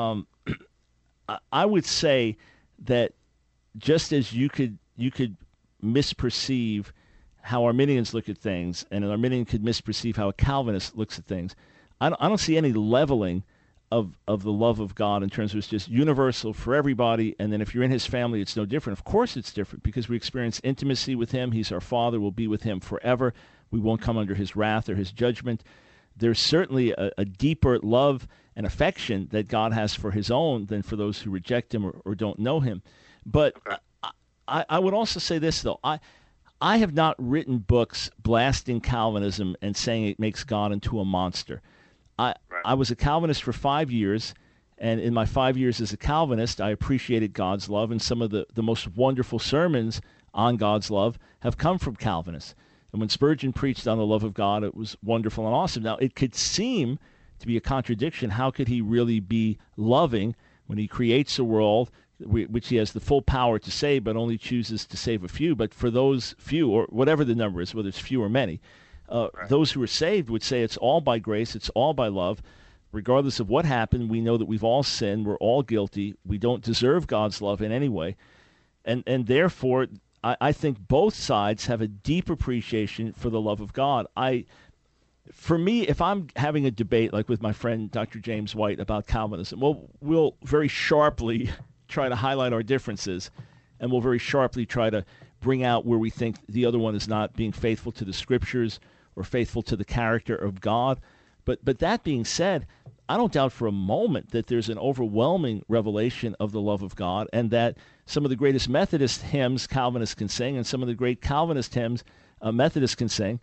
Speaker 1: I would say that just as you could misperceive how Arminians look at things, and an Arminian could misperceive how a Calvinist looks at things, I don't see any leveling of the love of God in terms of it's just universal for everybody, and then if you're in his family, it's no different. Of course it's different because we experience intimacy with him. He's our Father. We'll be with him forever. We won't come under his wrath or his judgment. There's certainly a deeper love and affection that God has for his own than for those who reject him or don't know him. But I would also say this, though. I have not written books blasting Calvinism and saying it makes God into a monster. I was a Calvinist for 5 years, and in my 5 years as a Calvinist, I appreciated God's love, and some of the most wonderful sermons on God's love have come from Calvinists. And when Spurgeon preached on the love of God, it was wonderful and awesome. Now, it could seem to be a contradiction. How could he really be loving when he creates a world which he has the full power to save, but only chooses to save a few? But for those few, or whatever the number is, whether it's few or many, those who are saved would say it's all by grace, it's all by love. Regardless of what happened, we know that we've all sinned, we're all guilty, we don't deserve God's love in any way. And therefore, I think both sides have a deep appreciation for the love of God. For me, if I'm having a debate like with my friend Dr. James White about Calvinism, we'll very sharply try to highlight our differences, and we'll very sharply try to bring out where we think the other one is not being faithful to the Scriptures or faithful to the character of God. But that being said, I don't doubt for a moment that there's an overwhelming revelation of the love of God, and that some of the greatest Methodist hymns Calvinists can sing, and some of the great Calvinist hymns Methodists can sing.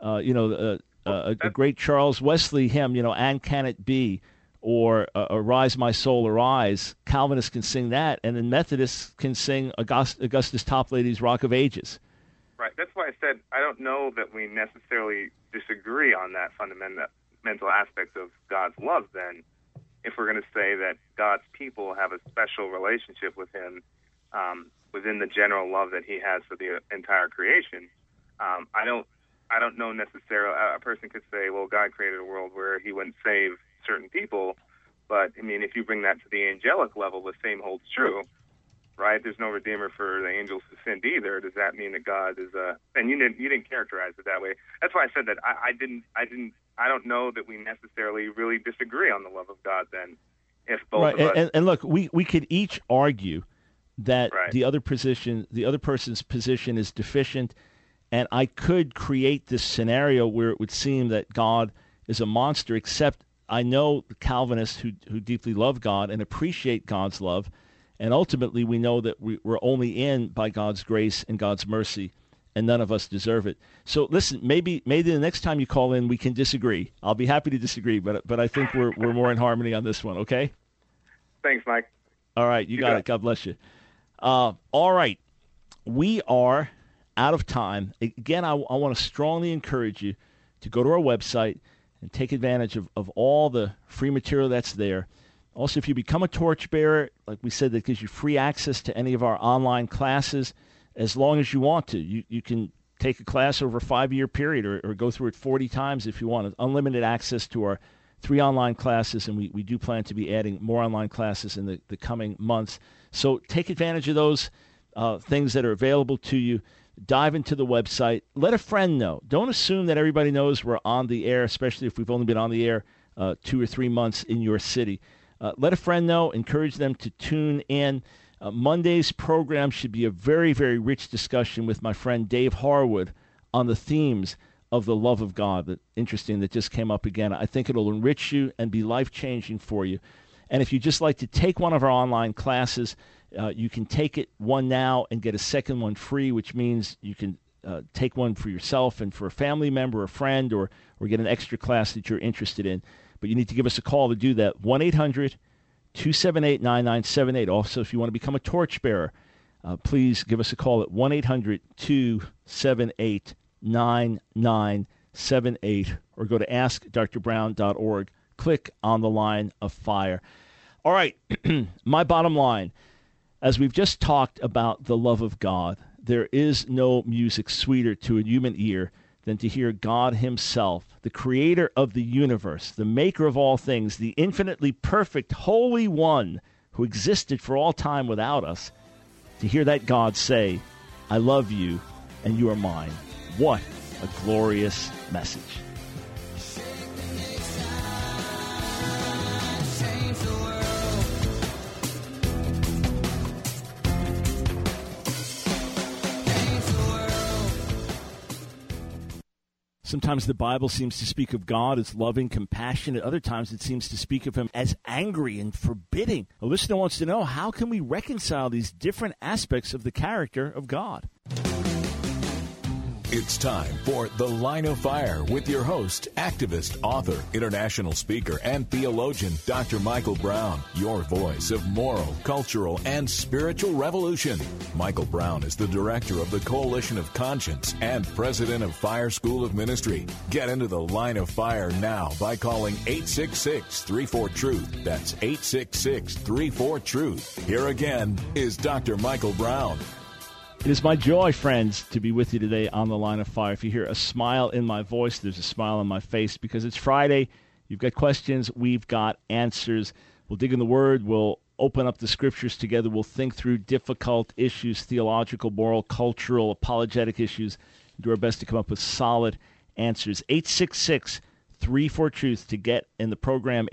Speaker 1: A great Charles Wesley hymn, "And Can It Be?" or "Arise, My Soul, Arise." Calvinists can sing that, and then Methodists can sing Augustus Toplady's "Rock of Ages."
Speaker 10: Right. That's why I said I don't know that we necessarily disagree on that fundamental aspect of God's love, then, if we're going to say that God's people have a special relationship with him within the general love that he has for the entire creation. I don't know necessarily. A person could say, well, God created a world where he wouldn't save certain people, but, I mean, if you bring that to the angelic level, the same holds true, right? There's no redeemer for the angels who sinned either. Does that mean that God is and you didn't characterize it that way. That's why I said that I don't know that we necessarily really disagree on the love of God then, if both of us.
Speaker 1: And look, we could each argue that the other person's position is deficient, and I could create this scenario where it would seem that God is a monster, except I know the Calvinists who deeply love God and appreciate God's love, and ultimately we know that we're only in by God's grace and God's mercy, and none of us deserve it. So listen, maybe the next time you call in we can disagree. I'll be happy to disagree, but I think we're more in harmony on this one, okay?
Speaker 10: Thanks, Mike.
Speaker 1: All right, you got it. God bless you. All right, we are out of time. Again, I want to strongly encourage you to go to our website and take advantage of all the free material that's there. Also, if you become a torchbearer, like we said, that gives you free access to any of our online classes as long as you want to. You can take a class over a 5-year period or go through it 40 times if you want. Unlimited access to our 3 online classes, and we do plan to be adding more online classes in the coming months. So take advantage of those things that are available to you. Dive into the website. Let a friend know. Don't assume that everybody knows we're on the air, especially if we've only been on the air 2 or 3 months in your city. Let a friend know. Encourage them to tune in. Monday's program should be a very, very rich discussion with my friend Dave Harwood on the themes of the love of God. Interesting, that just came up again. I think it'll enrich you and be life-changing for you. And if you'd just like to take one of our online classes, you can take one now and get a second one free, which means you can take one for yourself and for a family member or a friend, or get an extra class that you're interested in. But you need to give us a call to do that, 1-800-278-9978. Also, if you want to become a torchbearer, please give us a call at 1-800-278-9978, or go to AskDrBrown.org. Click on the line of fire. All right, my bottom line, as we've just talked about the love of God, there is no music sweeter to a human ear than to hear God himself, the creator of the universe, the maker of all things, the infinitely perfect, holy one who existed for all time without us, to hear that God say, "I love you and you are mine." What a glorious message. Sometimes the Bible seems to speak of God as loving, compassionate. Other times it seems to speak of him as angry and forbidding. A listener wants to know, how can we reconcile these different aspects of the character of God?
Speaker 2: It's time for The Line of Fire with your host, activist, author, international speaker, and theologian, Dr. Michael Brown, your voice of moral, cultural, and spiritual revolution. Michael Brown is the director of the Coalition of Conscience and president of Fire School of Ministry. Get into The Line of Fire now by calling 866-34-TRUTH. That's 866-34-TRUTH. Here again is Dr. Michael Brown.
Speaker 1: It is my joy, friends, to be with you today on The Line of Fire. If you hear a smile in my voice, there's a smile on my face because it's Friday. You've got questions. We've got answers. We'll dig in the Word. We'll open up the Scriptures together. We'll think through difficult issues, theological, moral, cultural, apologetic issues, do our best to come up with solid answers. 866-34-TRUTH to get in the program,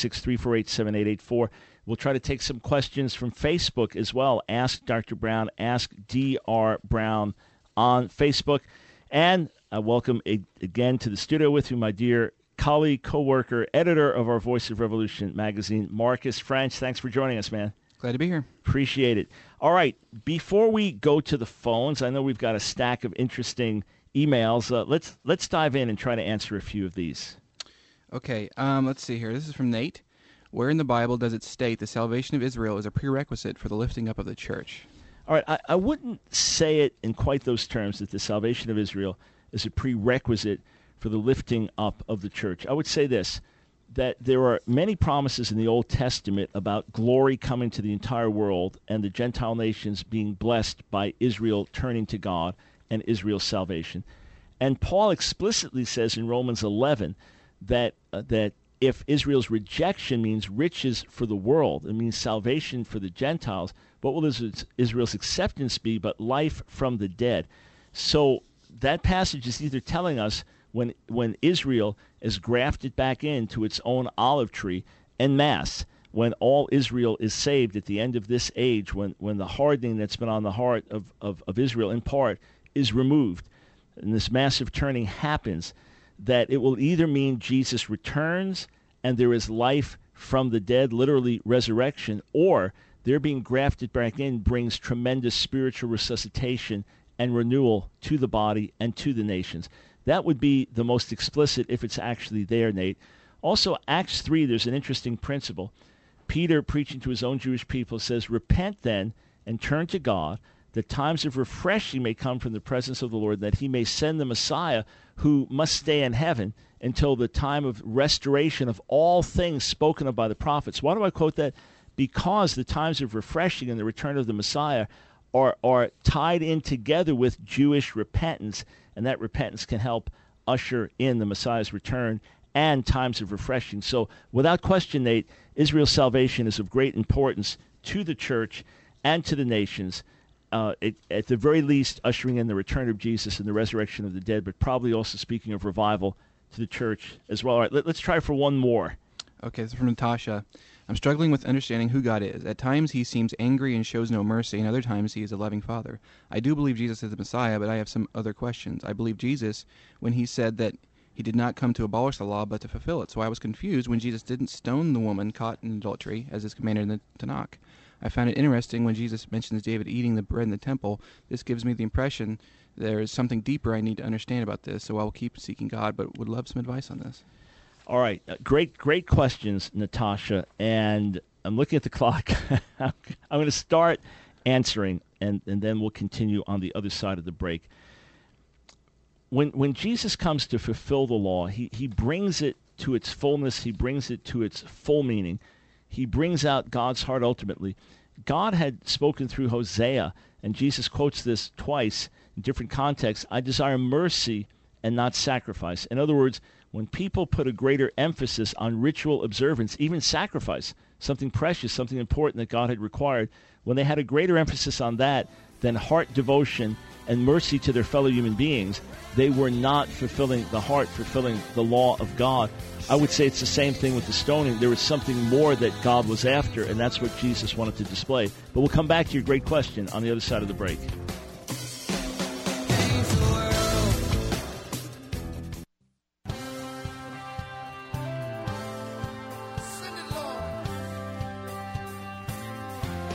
Speaker 1: 866-348-7884. We'll try to take some questions from Facebook as well. Ask Dr. Brown, ask Dr. Brown on Facebook. And I welcome again to the studio with you my dear colleague, co-worker, editor of our Voice of Revolution magazine, Marcus French. Thanks for joining us, man.
Speaker 3: Glad to be here.
Speaker 1: Appreciate it. All right, before we go to the phones, I know we've got a stack of interesting emails. Let's dive in and try to answer a few of these.
Speaker 3: Okay, let's see here. This is from Nate. Where in the Bible does it state the salvation of Israel is a prerequisite for the lifting up of the church?
Speaker 1: All right, I wouldn't say it in quite those terms, that the salvation of Israel is a prerequisite for the lifting up of the church. I would say this, that there are many promises in the Old Testament about glory coming to the entire world and the Gentile nations being blessed by Israel turning to God and Israel's salvation. And Paul explicitly says in Romans 11 that if Israel's rejection means riches for the world, it means salvation for the Gentiles, what will Israel's acceptance be but life from the dead? So that passage is either telling us when Israel is grafted back into its own olive tree en masse, when all Israel is saved at the end of this age, when the hardening that's been on the heart of Israel in part is removed, and this massive turning happens, that it will either mean Jesus returns and there is life from the dead, literally resurrection, or their being grafted back in brings tremendous spiritual resuscitation and renewal to the body and to the nations. That would be the most explicit if it's actually there, Nate. Also, Acts 3, there's an interesting principle. Peter, preaching to his own Jewish people, says, "Repent then and turn to God, that times of refreshing may come from the presence of the Lord, that he may send the Messiah who must stay in heaven until the time of restoration of all things spoken of by the prophets." Why do I quote that? Because the times of refreshing and the return of the Messiah are tied in together with Jewish repentance, and that repentance can help usher in the Messiah's return and times of refreshing. So without question, Nate, Israel's salvation is of great importance to the church and to the nations. At the very least, ushering in the return of Jesus and the resurrection of the dead, but probably also speaking of revival to the church as well. All right, let's try for one more.
Speaker 3: Okay, this is from Natasha. I'm struggling with understanding who God is. At times he seems angry and shows no mercy, and other times he is a loving Father. I do believe Jesus is the Messiah, but I have some other questions. I believe Jesus when he said that he did not come to abolish the law, but to fulfill it. So I was confused when Jesus didn't stone the woman caught in adultery, as is commanded in the Tanakh. I found it interesting when Jesus mentions David eating the bread in the temple. This gives me the impression there is something deeper I need to understand about this, so I will keep seeking God, but would love some advice on this.
Speaker 1: All right. Great questions, Natasha. And I'm looking at the clock. I'm going to start answering, and then we'll continue on the other side of the break. When Jesus comes to fulfill the law, he brings it to its fullness. He brings it to its full meaning. He brings out God's heart ultimately. God had spoken through Hosea, and Jesus quotes this twice in different contexts. I desire mercy and not sacrifice. In other words, when people put a greater emphasis on ritual observance, even sacrifice, something precious, something important that God had required, when they had a greater emphasis on that than heart devotion and mercy to their fellow human beings, they were not fulfilling the heart, fulfilling the law of God. I would say it's the same thing with the stoning. There was something more that God was after, and that's what Jesus wanted to display. But we'll come back to your great question on the other side of the break.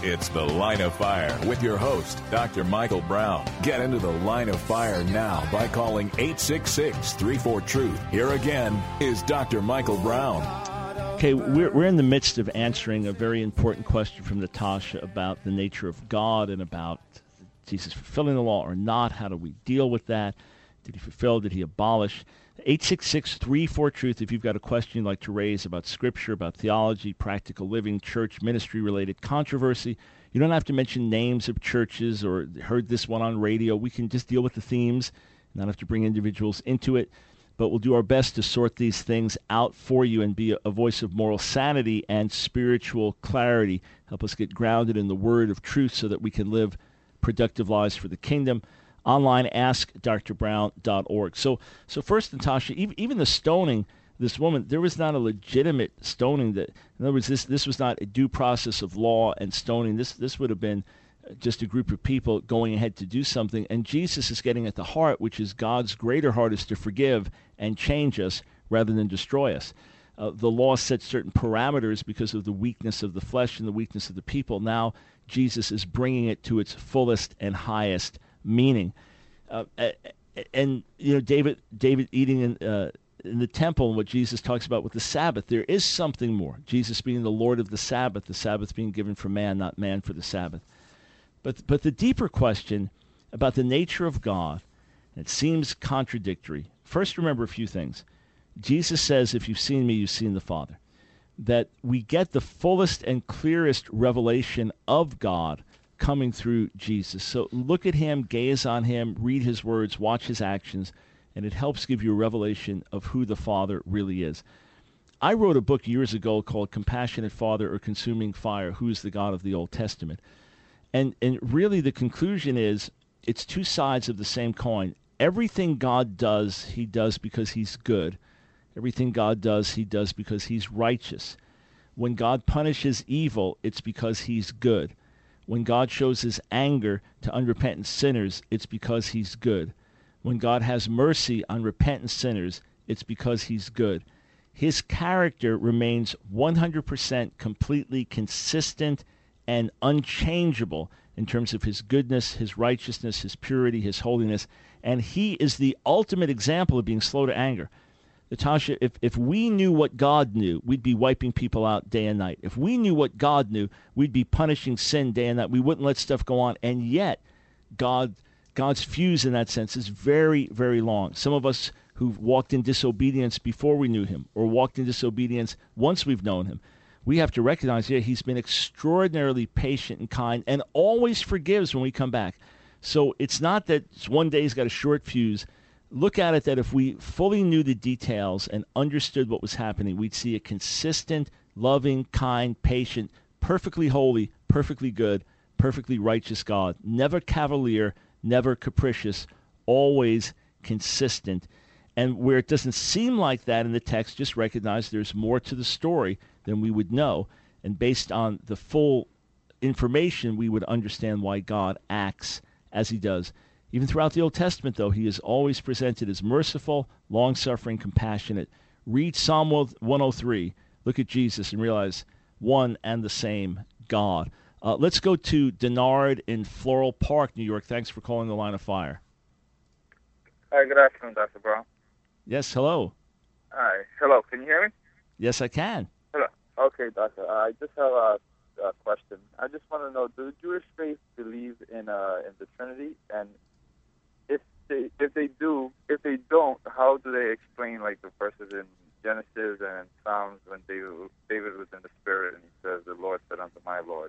Speaker 2: It's The Line of Fire with your host, Dr. Michael Brown. Get into the Line of Fire now by calling 866-34-TRUTH. Here again is Dr. Michael Brown.
Speaker 1: Okay, we're in the midst of answering a very important question from Natasha about the nature of God and about Jesus fulfilling the law or not. How do we deal with that? Did he fulfill? Did he abolish? 866-34-TRUTH if you've got a question you'd like to raise about Scripture, about theology, practical living, church, ministry-related controversy. You don't have to mention names of churches or heard this one on radio. We can just deal with the themes, not have to bring individuals into it. But we'll do our best to sort these things out for you and be a voice of moral sanity and spiritual clarity. Help us get grounded in the word of truth so that we can live productive lives for the kingdom. Online, askdrbrown.org. So first, Natasha, even the stoning this woman, there was not a legitimate stoning. That, in other words, this was not a due process of law and stoning. This would have been just a group of people going ahead to do something. And Jesus is getting at the heart, which is God's greater heart is to forgive and change us rather than destroy us. The law sets certain parameters because of the weakness of the flesh and the weakness of the people. Now Jesus is bringing it to its fullest and highest meaning. And you know, David eating in the temple, and what Jesus talks about with the Sabbath, there is something more. Jesus being the Lord of the Sabbath being given for man, not man for the Sabbath. But the deeper question about the nature of God, it seems contradictory. First, remember a few things. Jesus says, if you've seen me, you've seen the Father. That we get the fullest and clearest revelation of God coming through Jesus. So look at him, gaze on him, read his words, watch his actions, and it helps give you a revelation of who the Father really is. I wrote a book years ago called Compassionate Father or Consuming Fire, Who's the God of the Old Testament? And really the conclusion is it's two sides of the same coin. Everything God does, he does because he's good. Everything God does, he does because he's righteous. When God punishes evil, it's because he's good. When God shows his anger to unrepentant sinners, it's because he's good. When God has mercy on repentant sinners, it's because he's good. His character remains 100% completely consistent and unchangeable in terms of his goodness, his righteousness, his purity, his holiness, and he is the ultimate example of being slow to anger. Natasha, if we knew what God knew, we'd be wiping people out day and night. If we knew what God knew, we'd be punishing sin day and night. We wouldn't let stuff go on, and yet God's fuse in that sense is very, very long. Some of us who've walked in disobedience before we knew him or walked in disobedience once we've known him, we have to recognize, he's been extraordinarily patient and kind and always forgives when we come back. So it's not that one day he's got a short fuse. Look at it that if we fully knew the details and understood what was happening, we'd see a consistent, loving, kind, patient, perfectly holy, perfectly good, perfectly righteous God. Never cavalier, never capricious, always consistent. And where it doesn't seem like that in the text, just recognize there's more to the story than we would know. And based on the full information, we would understand why God acts as he does. Even throughout the Old Testament, though, he is always presented as merciful, long-suffering, compassionate. Read Psalm 103. Look at Jesus and realize one and the same God. Let's go to Denard in Floral Park, New York. Thanks for calling the Line of Fire.
Speaker 11: Hi, good afternoon, Dr. Brown.
Speaker 1: Yes, hello.
Speaker 11: Hi, hello. Can you hear me?
Speaker 1: Yes, I can.
Speaker 11: Hello. Okay, Doctor. I just have a question. I just want to know: do the Jewish faith believe in the Trinity? And if they don't, how do they explain like the verses in Genesis and Psalms when David was in the Spirit and he says, "The Lord said unto my Lord."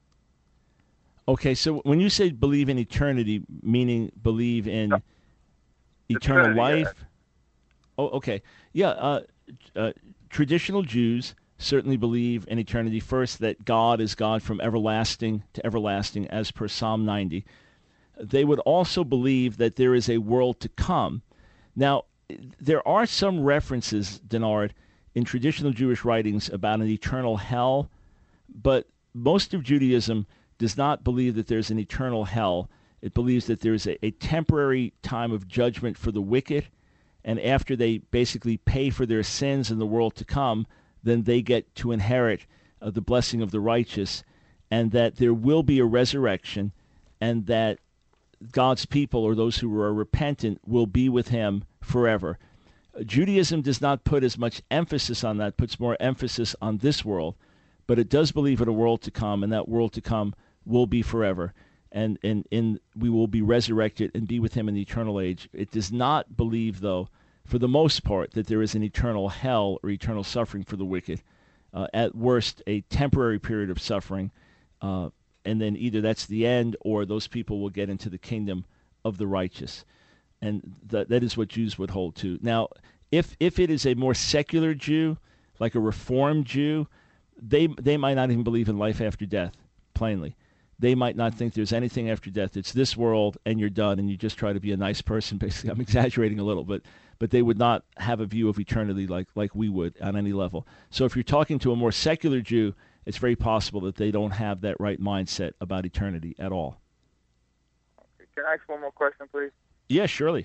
Speaker 1: Okay, so when you say believe in eternity, meaning believe in eternal life? Yeah. Oh, okay. Yeah, traditional Jews certainly believe in eternity. First, that God is God from everlasting to everlasting, as per Psalm 90. They would also believe that there is a world to come. Now, there are some references, Denard, in traditional Jewish writings about an eternal hell, but most of Judaism does not believe that there's an eternal hell. It believes that there's a temporary time of judgment for the wicked, and after they basically pay for their sins in the world to come, then they get to inherit the blessing of the righteous. and that there will be a resurrection, and that God's people, or those who are repentant, will be with him forever. Judaism does not put as much emphasis on that, puts more emphasis on this world, but it does believe in a world to come, and that world to come will be forever, and we will be resurrected and be with him in the eternal age. It does not believe, though, for the most part, that there is an eternal hell or eternal suffering for the wicked. At worst, a temporary period of suffering, and then either that's the end, or those people will get into the kingdom of the righteous. And that is what Jews would hold to. Now, if it is a more secular Jew, like a Reformed Jew, they might not even believe in life after death, plainly. They might not think there's anything after death. It's this world, and you're done, and you just try to be a nice person, basically. I'm exaggerating a little, but they would not have a view of eternity like we would on any level. So if you're talking to a more secular Jew, it's very possible that they don't have that right mindset about eternity at all.
Speaker 11: Okay. Can I ask one more question, please?
Speaker 1: Yeah, surely.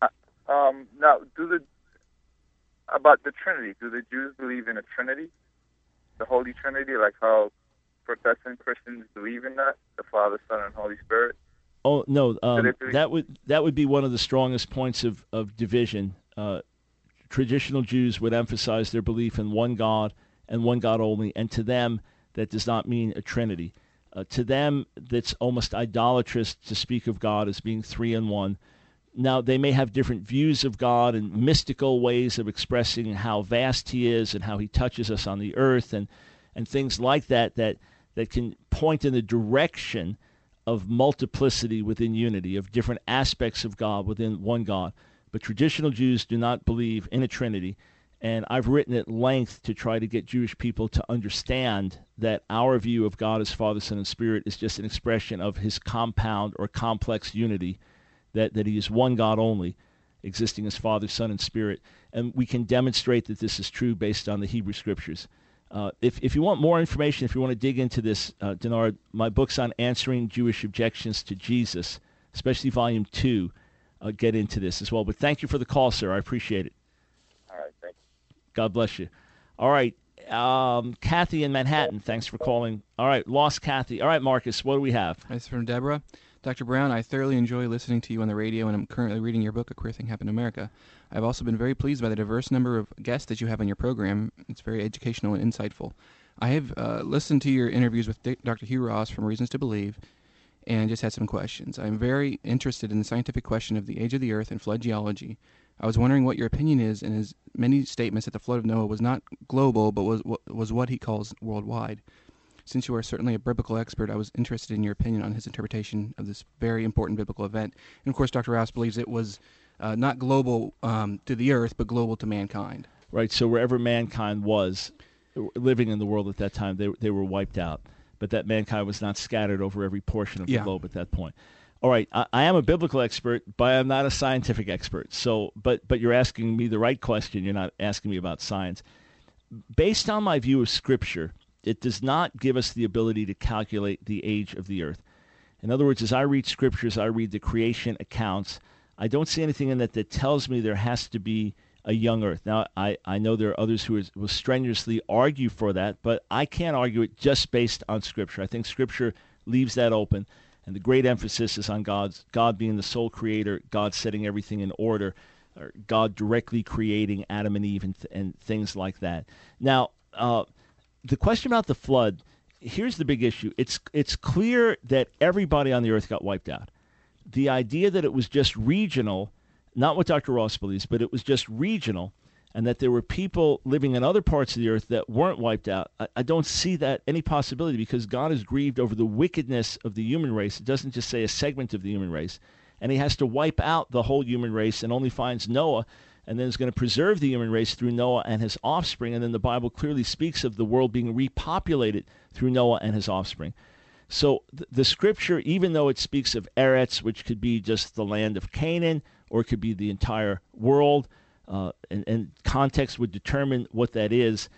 Speaker 11: Now, about the Trinity, do the Jews believe in a Trinity, the Holy Trinity, like how Protestant Christians believe in that, the Father, Son, and Holy Spirit?
Speaker 1: Oh no, that would be one of the strongest points of division. Traditional Jews would emphasize their belief in one God and one God only, and to them that does not mean a Trinity. To them, that's almost idolatrous to speak of God as being three in one. Now, they may have different views of God and mystical ways of expressing how vast he is and how he touches us on the earth and things like that can point in the direction of multiplicity within unity, of different aspects of God within one God. But traditional Jews do not believe in a Trinity, and I've written at length to try to get Jewish people to understand that our view of God as Father, Son, and Spirit is just an expression of his compound or complex unity, that he is one God only, existing as Father, Son, and Spirit. And we can demonstrate that this is true based on the Hebrew Scriptures. If you want more information, if you want to dig into this, Denard, my book's on answering Jewish objections to Jesus, especially Volume 2, get into this as well. But thank you for the call, sir. I appreciate it.
Speaker 11: All right, thank you.
Speaker 1: God bless you. All right, Kathy in Manhattan, thanks for calling. All right, lost Kathy. All right, Marcus, what do we have?
Speaker 3: It's from Deborah. Dr. Brown, I thoroughly enjoy listening to you on the radio, and I'm currently reading your book, A Queer Thing Happened in America. I've also been very pleased by the diverse number of guests that you have on your program. It's very educational and insightful. I have listened to your interviews with Dr. Hugh Ross from Reasons to Believe, and just had some questions. I'm very interested in the scientific question of the age of the earth and flood geology. I was wondering what your opinion is in his many statements that the flood of Noah was not global, but was what he calls worldwide. Since you are certainly a biblical expert, I was interested in your opinion on his interpretation of this very important biblical event. And, of course, Dr. Ross believes it was not global to the earth, but global to mankind.
Speaker 1: Right, so wherever mankind was living in the world at that time, they were wiped out. But that mankind was not scattered over every portion of the globe at that point. All right, I am a biblical expert, but I'm not a scientific expert. So, but you're asking me the right question. You're not asking me about science. Based on my view of Scripture, it does not give us the ability to calculate the age of the earth. In other words, as I read Scriptures, I read the creation accounts, I don't see anything in that tells me there has to be a young earth. Now, I know there are others who will strenuously argue for that, but I can't argue it just based on Scripture. I think Scripture leaves that open, and the great emphasis is on God being the sole creator, God setting everything in order, or God directly creating Adam and Eve and things like that. Now, the question about the flood, here's the big issue. It's clear that everybody on the earth got wiped out. The idea that it was just regional, not what Dr. Ross believes, but it was just regional, and that there were people living in other parts of the earth that weren't wiped out, I don't see that any possibility, because God is grieved over the wickedness of the human race. It doesn't just say a segment of the human race, and he has to wipe out the whole human race and only finds Noah, and then is going to preserve the human race through Noah and his offspring. And then the Bible clearly speaks of the world being repopulated through Noah and his offspring. So the Scripture, even though it speaks of Eretz, which could be just the land of Canaan, or it could be the entire world, and context would determine what that is,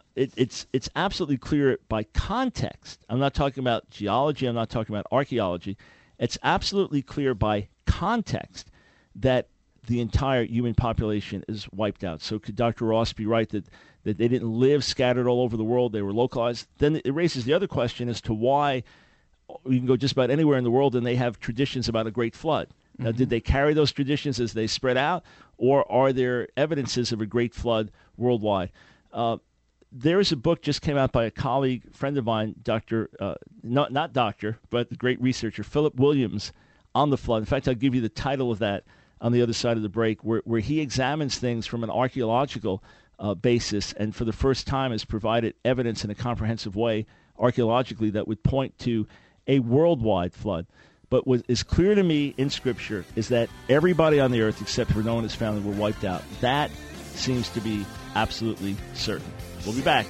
Speaker 1: it's absolutely clear by context. I'm not talking about geology. I'm not talking about archaeology. It's absolutely clear by context that the entire human population is wiped out. So could Dr. Ross be right that they didn't live scattered all over the world, they were localized? Then it raises the other question as to why you can go just about anywhere in the world and they have traditions about a great flood. Now, did they carry those traditions as they spread out, or are there evidences of a great flood worldwide? There is a book just came out by a colleague, friend of mine, not doctor, but the great researcher, Philip Williams, on the flood. In fact, I'll give you the title of that on the other side of the break, where he examines things from an archaeological basis, and for the first time has provided evidence in a comprehensive way archaeologically that would point to a worldwide flood. But what is clear to me in Scripture is that everybody on the earth except for Noah and his family were wiped out. That seems to be absolutely certain. We'll be back.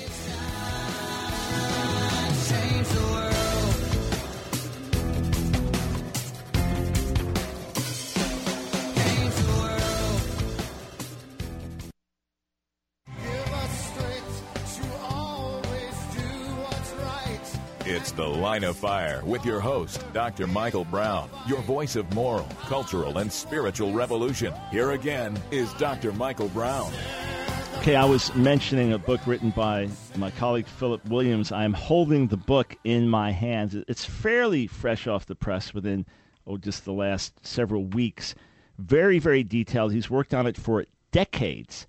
Speaker 2: It's The Line of Fire with your host, Dr. Michael Brown, your voice of moral, cultural, and spiritual revolution. Here again is Dr. Michael Brown.
Speaker 1: Okay, I was mentioning a book written by my colleague Philip Williams. I'm holding the book in my hands. It's fairly fresh off the press within just the last several weeks. Very, very detailed. He's worked on it for decades.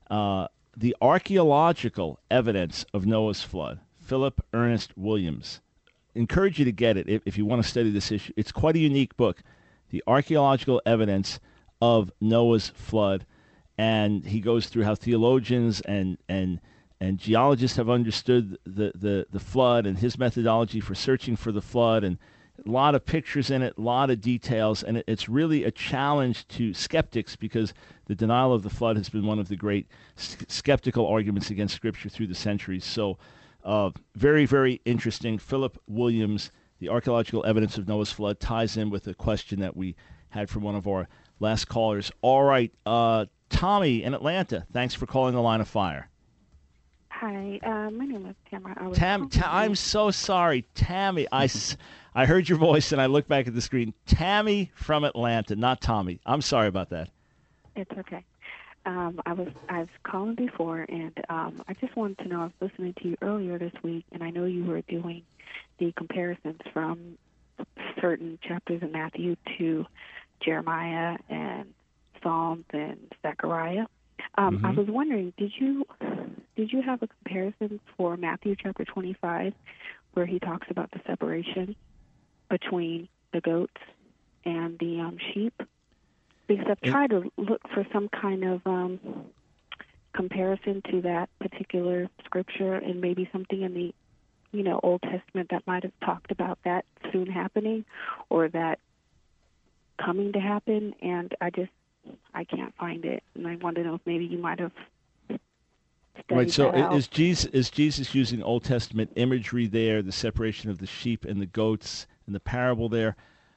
Speaker 1: The Archaeological Evidence of Noah's Flood. Philip Ernest Williams. Encourage you to get it if you want to study this issue. It's quite a unique book, The Archaeological Evidence of Noah's Flood. And he goes through how theologians and geologists have understood the flood and his methodology for searching for the flood, and a lot of pictures in it, a lot of details, and it's really a challenge to skeptics because the denial of the flood has been one of the great skeptical arguments against Scripture through the centuries. So very, very interesting. Philip Williams, The Archaeological Evidence of Noah's Flood, ties in with a question that we had from one of our last callers. All right, Tommy in Atlanta, thanks for calling The Line of Fire.
Speaker 12: Hi, my name is Tamara.
Speaker 1: I'm so sorry, Tammy. I heard your voice and I looked back at the screen. Tammy from Atlanta, not Tommy. I'm sorry about that.
Speaker 12: It's okay. I was calling before, and I just wanted to know, I was listening to you earlier this week, and I know you were doing the comparisons from certain chapters in Matthew to Jeremiah and Psalms and Zechariah. I was wondering, did you have a comparison for Matthew chapter 25 where he talks about the separation between the goats and the sheep? Because I've tried to look for some kind of comparison to that particular scripture, and maybe something in the Old Testament that might have talked about that soon happening or that coming to happen, and I can't find it, and I want to know if maybe you might have
Speaker 1: right. So
Speaker 12: out.
Speaker 1: is Jesus using Old Testament imagery there, the separation of the sheep and the goats and the parable there?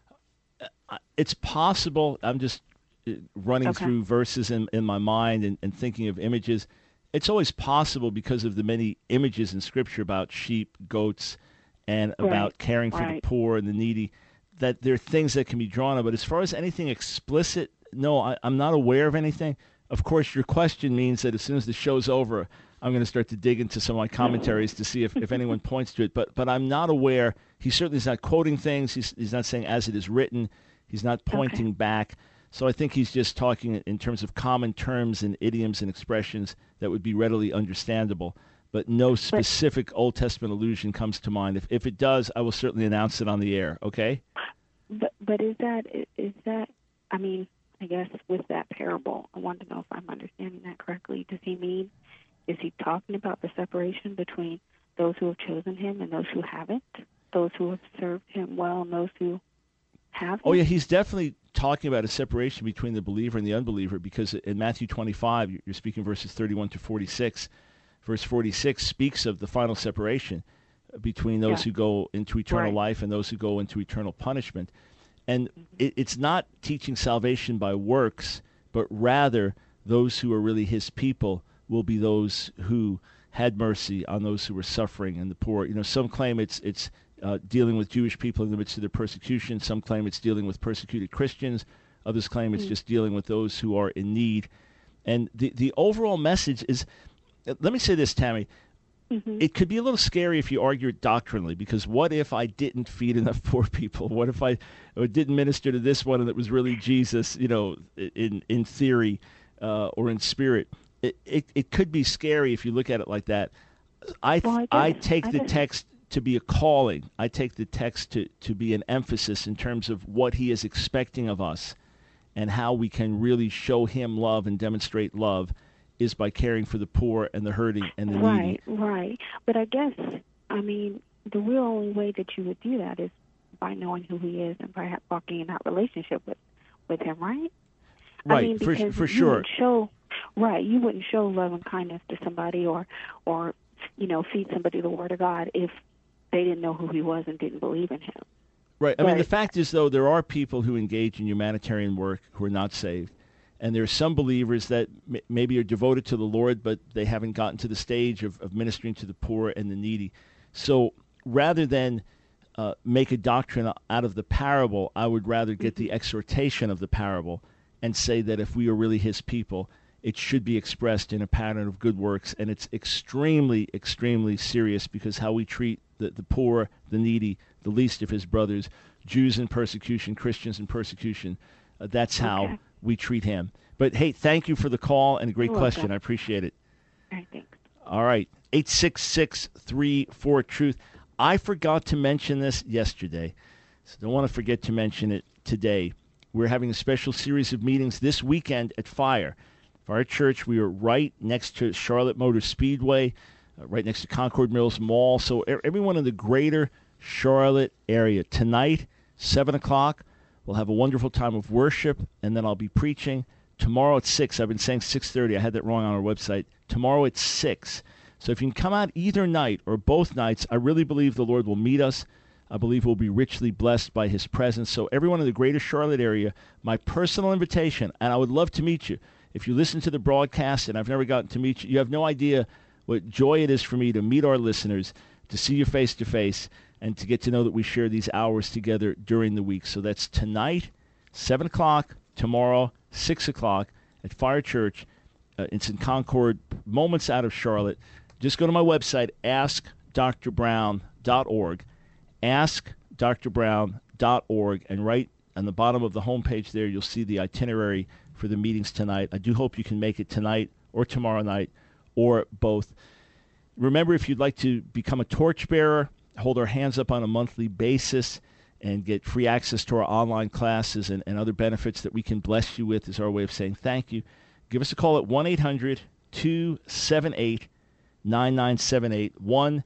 Speaker 1: It's possible. I'm just running through verses in my mind and thinking of images. It's always possible because of the many images in Scripture about sheep, goats, and about caring for the poor and the needy, that there are things that can be drawn on. But as far as anything explicit, no, I'm not aware of anything. Of course, your question means that as soon as the show's over, I'm going to start to dig into some of my commentaries to see if anyone points to it. But I'm not aware. He certainly is not quoting things. He's not saying as it is written. He's not pointing back. So I think he's just talking in terms of common terms and idioms and expressions that would be readily understandable. But no specific Old Testament allusion comes to mind. If it does, I will certainly announce it on the air, okay?
Speaker 12: But is that, I mean, I guess with that parable, I want to know if I'm understanding that correctly. Does he mean, is he talking about the separation between those who have chosen him and those who haven't? Those who have served him well and those who haven't?
Speaker 1: Oh, yeah, he's definitely talking about a separation between the believer and the unbeliever, because in Matthew 25, you're speaking verses 31 to 46. Verse 46 speaks of the final separation between those who go into eternal life and those who go into eternal punishment. And it's not teaching salvation by works, but rather those who are really his people will be those who had mercy on those who were suffering and the poor. Some claim it's dealing with Jewish people in the midst of their persecution. Some claim it's dealing with persecuted Christians. Others claim it's just dealing with those who are in need. And the overall message is, let me say this, Tammy, it could be a little scary if you argue it doctrinally, because what if I didn't feed enough poor people? What if I didn't minister to this one and it was really Jesus, in theory or in spirit? It could be scary if you look at it like that. I take the text to be a calling. I take the text to be an emphasis in terms of what he is expecting of us and how we can really show him love and demonstrate love is by caring for the poor and the hurting and the needy.
Speaker 12: Right. But I guess, the real only way that you would do that is by knowing who he is and perhaps walking in that relationship with him, right?
Speaker 1: Right, for sure.
Speaker 12: You wouldn't show love and kindness to somebody or feed somebody the Word of God if they didn't know who he was and didn't believe in him.
Speaker 1: Right. The fact is, though, there are people who engage in humanitarian work who are not saved. And there are some believers that maybe are devoted to the Lord, but they haven't gotten to the stage of ministering to the poor and the needy. So rather than make a doctrine out of the parable, I would rather get the exhortation of the parable and say that if we are really his people, it should be expressed in a pattern of good works. And it's extremely, extremely serious, because how we treat the poor, the needy, the least of his brothers, Jews in persecution, Christians in persecution, that's how we treat him. But, hey, thank you for the call and a great question. I appreciate it.
Speaker 12: All right, thanks.
Speaker 1: All right, 866-34-TRUTH. I forgot to mention this yesterday, so don't want to forget to mention it today. We're having a special series of meetings this weekend at Fire Church. We are right next to Charlotte Motor Speedway, right next to Concord Mills Mall. So everyone in the greater Charlotte area, tonight, 7 o'clock, we'll have a wonderful time of worship, and then I'll be preaching. Tomorrow at 6, I've been saying 6:30. I had that wrong on our website. Tomorrow at 6. So if you can come out either night or both nights, I really believe the Lord will meet us. I believe we'll be richly blessed by his presence. So everyone in the greater Charlotte area, my personal invitation, and I would love to meet you. If you listen to the broadcast and I've never gotten to meet you, you have no idea what joy it is for me to meet our listeners, to see you face to face, and to get to know that we share these hours together during the week. So that's tonight, 7 o'clock, tomorrow, 6 o'clock at Fire Church. It's in Concord, moments out of Charlotte. Just go to my website, askdrbrown.org, askdrbrown.org, and right on the bottom of the homepage there, you'll see the itinerary for the meetings tonight. I do hope you can make it tonight or tomorrow night or both. Remember, if you'd like to become a torchbearer, hold our hands up on a monthly basis, and get free access to our online classes and other benefits that we can bless you with, is our way of saying thank you. Give us a call at 1-800-278-9978,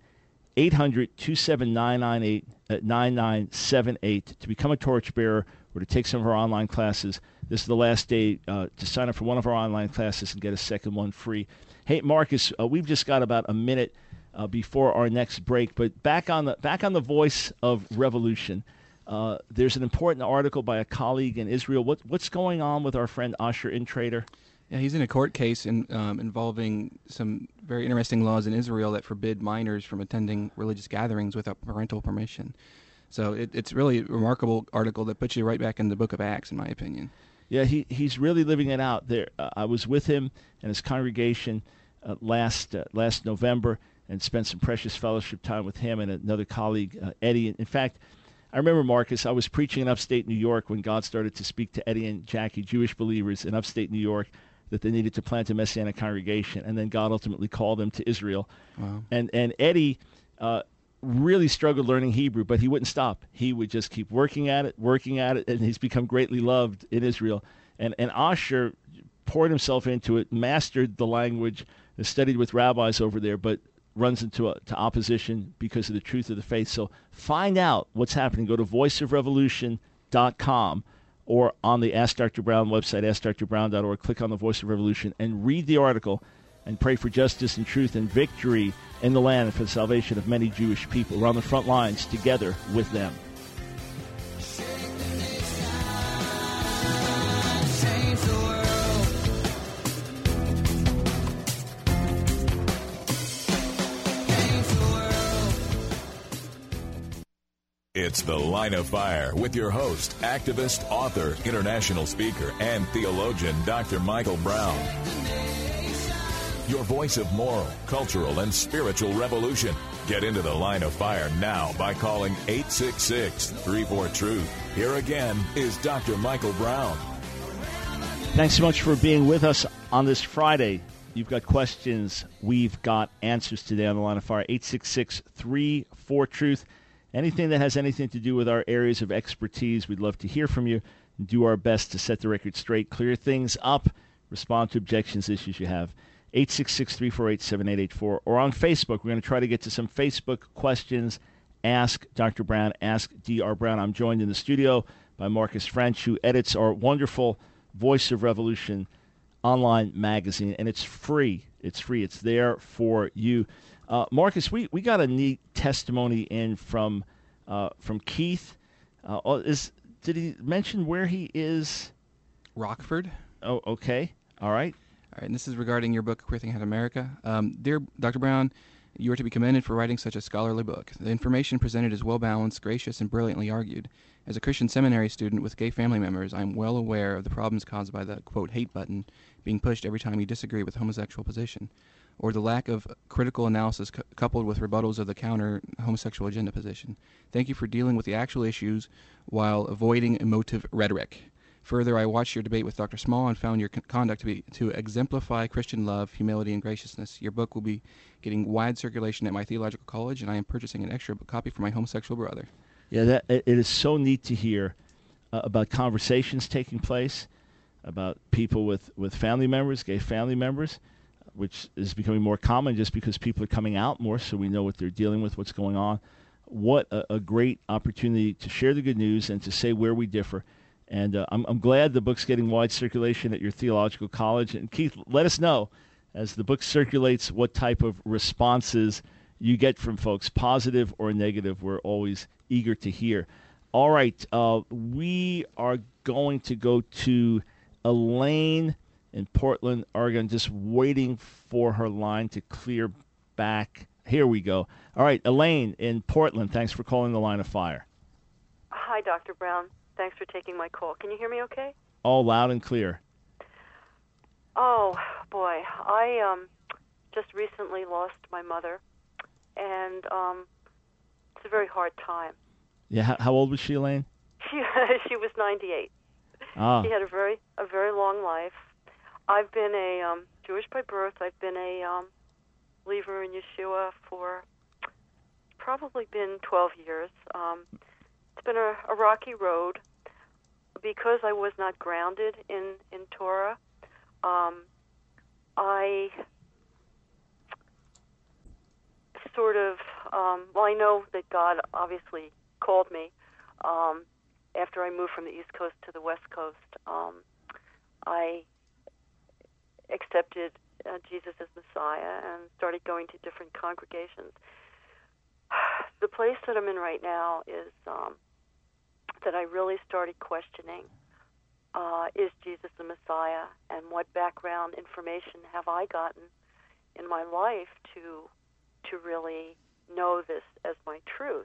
Speaker 1: 1-800-279-9978 to become a torchbearer or to take some of our online classes. This is the last day to sign up for one of our online classes and get a second one free. Hey, Marcus, we've just got about a minute before our next break, but back on the Voice of Revolution. There's an important article by a colleague in Israel. What's going on with our friend Asher Intrater?
Speaker 3: Yeah, he's in a court case involving some very interesting laws in Israel that forbid minors from attending religious gatherings without parental permission. So it's really a remarkable article that puts you right back in the book of Acts, in my opinion.
Speaker 1: Yeah, he's really living it out there. I was with him and his congregation last November and spent some precious fellowship time with him and another colleague, Eddie. In fact, I remember, Marcus, I was preaching in upstate New York when God started to speak to Eddie and Jackie, Jewish believers in upstate New York, that they needed to plant a Messianic congregation, and then God ultimately called them to Israel.
Speaker 3: Wow.
Speaker 1: And Eddie really struggled learning Hebrew, but he wouldn't stop. He would just keep working at it, and he's become greatly loved in Israel. And Asher poured himself into it, mastered the language, studied with rabbis over there, but runs into opposition because of the truth of the faith. So find out what's happening. Go to voiceofrevolution.com or on the Ask Dr. Brown website, askdrbrown.org. Click on the Voice of Revolution and read the article and pray for justice and truth and victory in the land and for the salvation of many Jewish people. We're on the front lines together with them.
Speaker 2: It's The Line of Fire with your host, activist, author, international speaker, and theologian, Dr. Michael Brown. Your voice of moral, cultural, and spiritual revolution. Get into The Line of Fire now by calling 866-34-TRUTH. Here again is Dr. Michael Brown.
Speaker 1: Thanks so much for being with us on this Friday. You've got questions. We've got answers today on The Line of Fire. 866-34-TRUTH. Anything that has anything to do with our areas of expertise, we'd love to hear from you and do our best to set the record straight, clear things up, respond to objections, issues you have. 866-348-7884. Or on Facebook, we're going to try to get to some Facebook questions. Ask Dr. Brown, Ask Dr. Brown. I'm joined in the studio by Marcus French, who edits our wonderful Voice of Revolution online magazine, and it's free. It's free. It's there for you. Marcus, we got a neat testimony in from Keith. Did he mention where he is?
Speaker 3: Rockford.
Speaker 1: Oh, okay. All right.
Speaker 3: All right, and this is regarding your book, Queer Thing About America. Dear Dr. Brown, you are to be commended for writing such a scholarly book. The information presented is well-balanced, gracious, and brilliantly argued. As a Christian seminary student with gay family members, I am well aware of the problems caused by the, quote, hate button being pushed every time you disagree with homosexual position, or the lack of critical analysis coupled with rebuttals of the counter-homosexual agenda position. Thank you for dealing with the actual issues while avoiding emotive rhetoric. Further, I watched your debate with Dr. Small and found your conduct to exemplify Christian love, humility, and graciousness. Your book will be getting wide circulation at my theological college, and I am purchasing an extra copy for my homosexual brother.
Speaker 1: Yeah, it is so neat to hear about conversations taking place, about people with family members, gay family members, which is becoming more common just because people are coming out more, so we know what they're dealing with, what's going on. What a great opportunity to share the good news and to say where we differ. And I'm glad the book's getting wide circulation at your theological college. And Keith, let us know, as the book circulates, what type of responses you get from folks, positive or negative. We're always eager to hear. All right, we are going to go to Elaine in Portland, Oregon, just waiting for her line to clear back. Here we go. All right, Elaine in Portland, thanks for calling The Line of Fire.
Speaker 13: Hi, Dr. Brown. Thanks for taking my call. Can you hear me okay?
Speaker 1: All loud and clear.
Speaker 13: Oh, boy. I just recently lost my mother, and it's a very hard time.
Speaker 1: Yeah, how old was she, Elaine?
Speaker 13: She was 98.
Speaker 1: Ah.
Speaker 13: She had a very long life. I've been a Jewish by birth. I've been a believer in Yeshua for probably been 12 years. It's been a rocky road because I was not grounded in Torah. I sort of, I know that God obviously called me after I moved from the East Coast to the West Coast. I accepted Jesus as Messiah and started going to different congregations. The place that I'm in right now is that I really started questioning, is Jesus the Messiah, and what background information have I gotten in my life to really know this as my truth.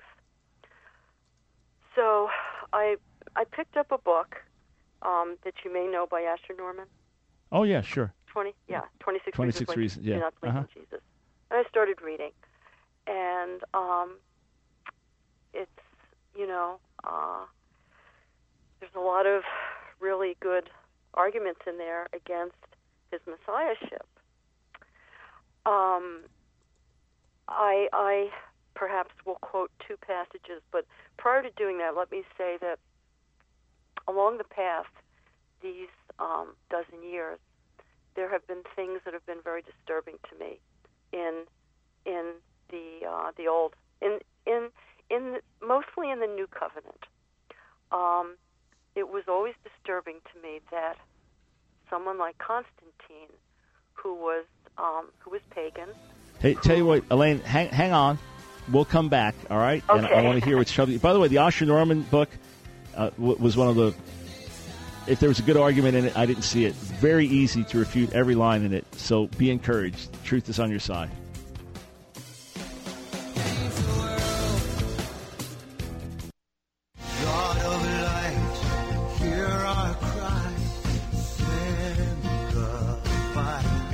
Speaker 13: So I picked up a book that you may know by Asher Norman.
Speaker 1: Oh, yeah, sure.
Speaker 13: 26
Speaker 1: Reasons, yeah.
Speaker 13: Do not believe in Jesus. And I started reading. And it's, there's a lot of really good arguments in there against his messiahship. I perhaps will quote two passages, but prior to doing that, let me say that along the path, these dozen years, there have been things that have been very disturbing to me in the old, mostly in the New Covenant. It was always disturbing to me that someone like Constantine, who was pagan.
Speaker 1: Hey, tell you what, Elaine, hang on. We'll come back, all right?
Speaker 13: Okay.
Speaker 1: And I want to hear what's troubling you. By the way, the Asher Norman book was one of the, if there was a good argument in it, I didn't see it. Very easy to refute every line in it. So be encouraged. The truth is on your side.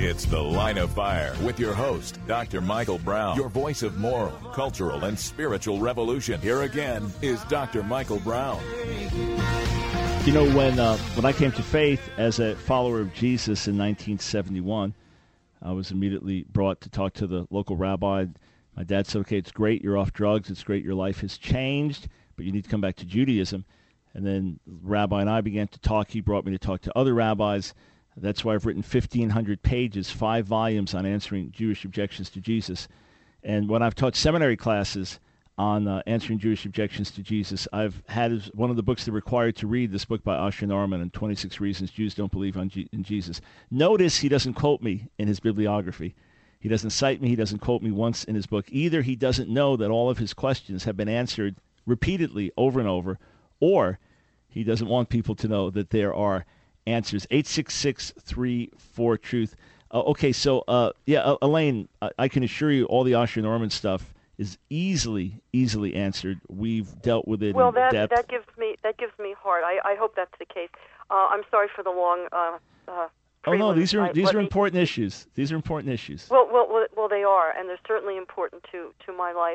Speaker 2: It's The Line of Fire with your host, Dr. Michael Brown, your voice of moral, cultural, and spiritual revolution. Here again is Dr. Michael Brown.
Speaker 1: You know, when I came to faith as a follower of Jesus in 1971, I was immediately brought to talk to the local rabbi. My dad said, okay, it's great you're off drugs. It's great your life has changed, but you need to come back to Judaism. And then the rabbi and I began to talk. He brought me to talk to other rabbis. That's why I've written 1,500 pages, 5 volumes on answering Jewish objections to Jesus. And when I've taught seminary classes on answering Jewish objections to Jesus, I've had as one of the books they're required to read, this book by Asher Norman, and 26 Reasons Jews Don't Believe in Jesus. Notice he doesn't quote me in his bibliography. He doesn't cite me. He doesn't quote me once in his book. Either he doesn't know that all of his questions have been answered repeatedly over and over, or he doesn't want people to know that there are answers. 866-34-TRUTH. Okay, so, Elaine, I can assure you all the Asher Norman stuff is easily answered. We've dealt with it in depth.
Speaker 13: That gives me heart. I hope that's the case. I'm sorry for the long
Speaker 1: Oh no, these are important issues. These are important issues.
Speaker 13: Well, they are, and they're certainly important to my life.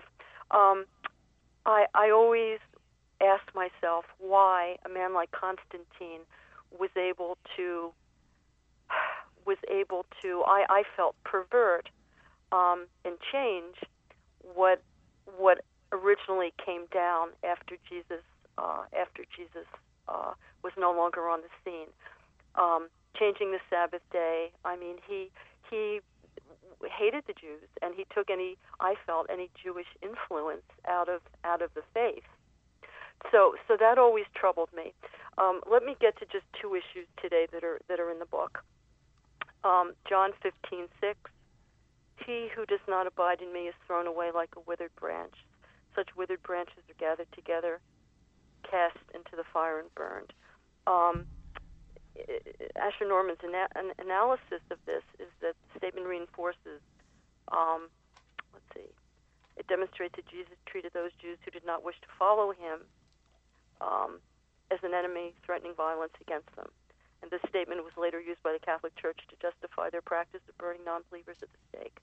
Speaker 13: I always ask myself why a man like Constantine was able to I felt pervert and change what originally came down after Jesus was no longer on the scene. Changing the Sabbath day. I mean, he hated the Jews, and he took any Jewish influence out of the faith. So that always troubled me. Let me get to just 2 issues today that are in the book. John 15:6. He who does not abide in me is thrown away like a withered branch. Such withered branches are gathered together, cast into the fire, and burned. Asher Norman's analysis of this is that the statement reinforces, it demonstrates that Jesus treated those Jews who did not wish to follow him as an enemy, threatening violence against them. And this statement was later used by the Catholic Church to justify their practice of burning non-believers at the stake.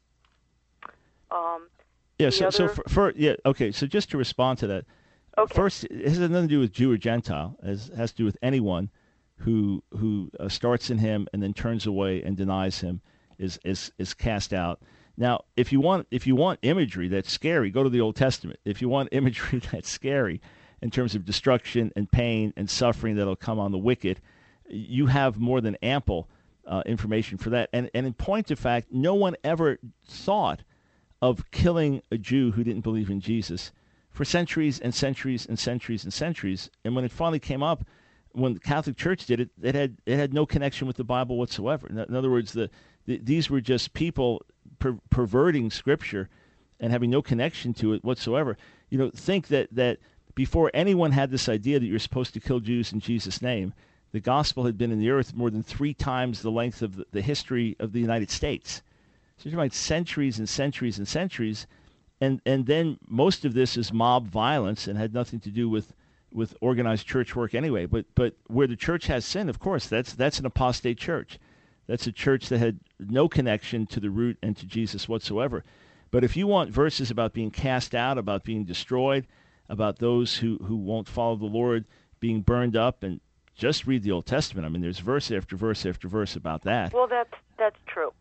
Speaker 1: So just to respond to that, first, it has nothing to do with Jew or Gentile. It has to do with anyone who starts in him and then turns away and denies him is cast out. Now, if you want imagery that's scary, go to the Old Testament. If you want imagery that's scary in terms of destruction and pain and suffering that'll come on the wicked, you have more than ample information for that. And in point of fact, no one ever thought of killing a Jew who didn't believe in Jesus for centuries and centuries and centuries and centuries. And when it finally came up, when the Catholic Church did it, it had no connection with the Bible whatsoever. In other words, these were just people perverting Scripture and having no connection to it whatsoever. Think that before anyone had this idea that you're supposed to kill Jews in Jesus' name, the gospel had been in the earth more than 3 times the length of the history of the United States. So you're talking about centuries and centuries and centuries, and then most of this is mob violence and had nothing to do with organized church work anyway. But where the church has sin, of course, that's an apostate church. That's a church that had no connection to the root and to Jesus whatsoever. But if you want verses about being cast out, about being destroyed, about those who won't follow the Lord being burned up, and just read the Old Testament. I mean, there's verse after verse after verse about that.
Speaker 13: Well, that's true.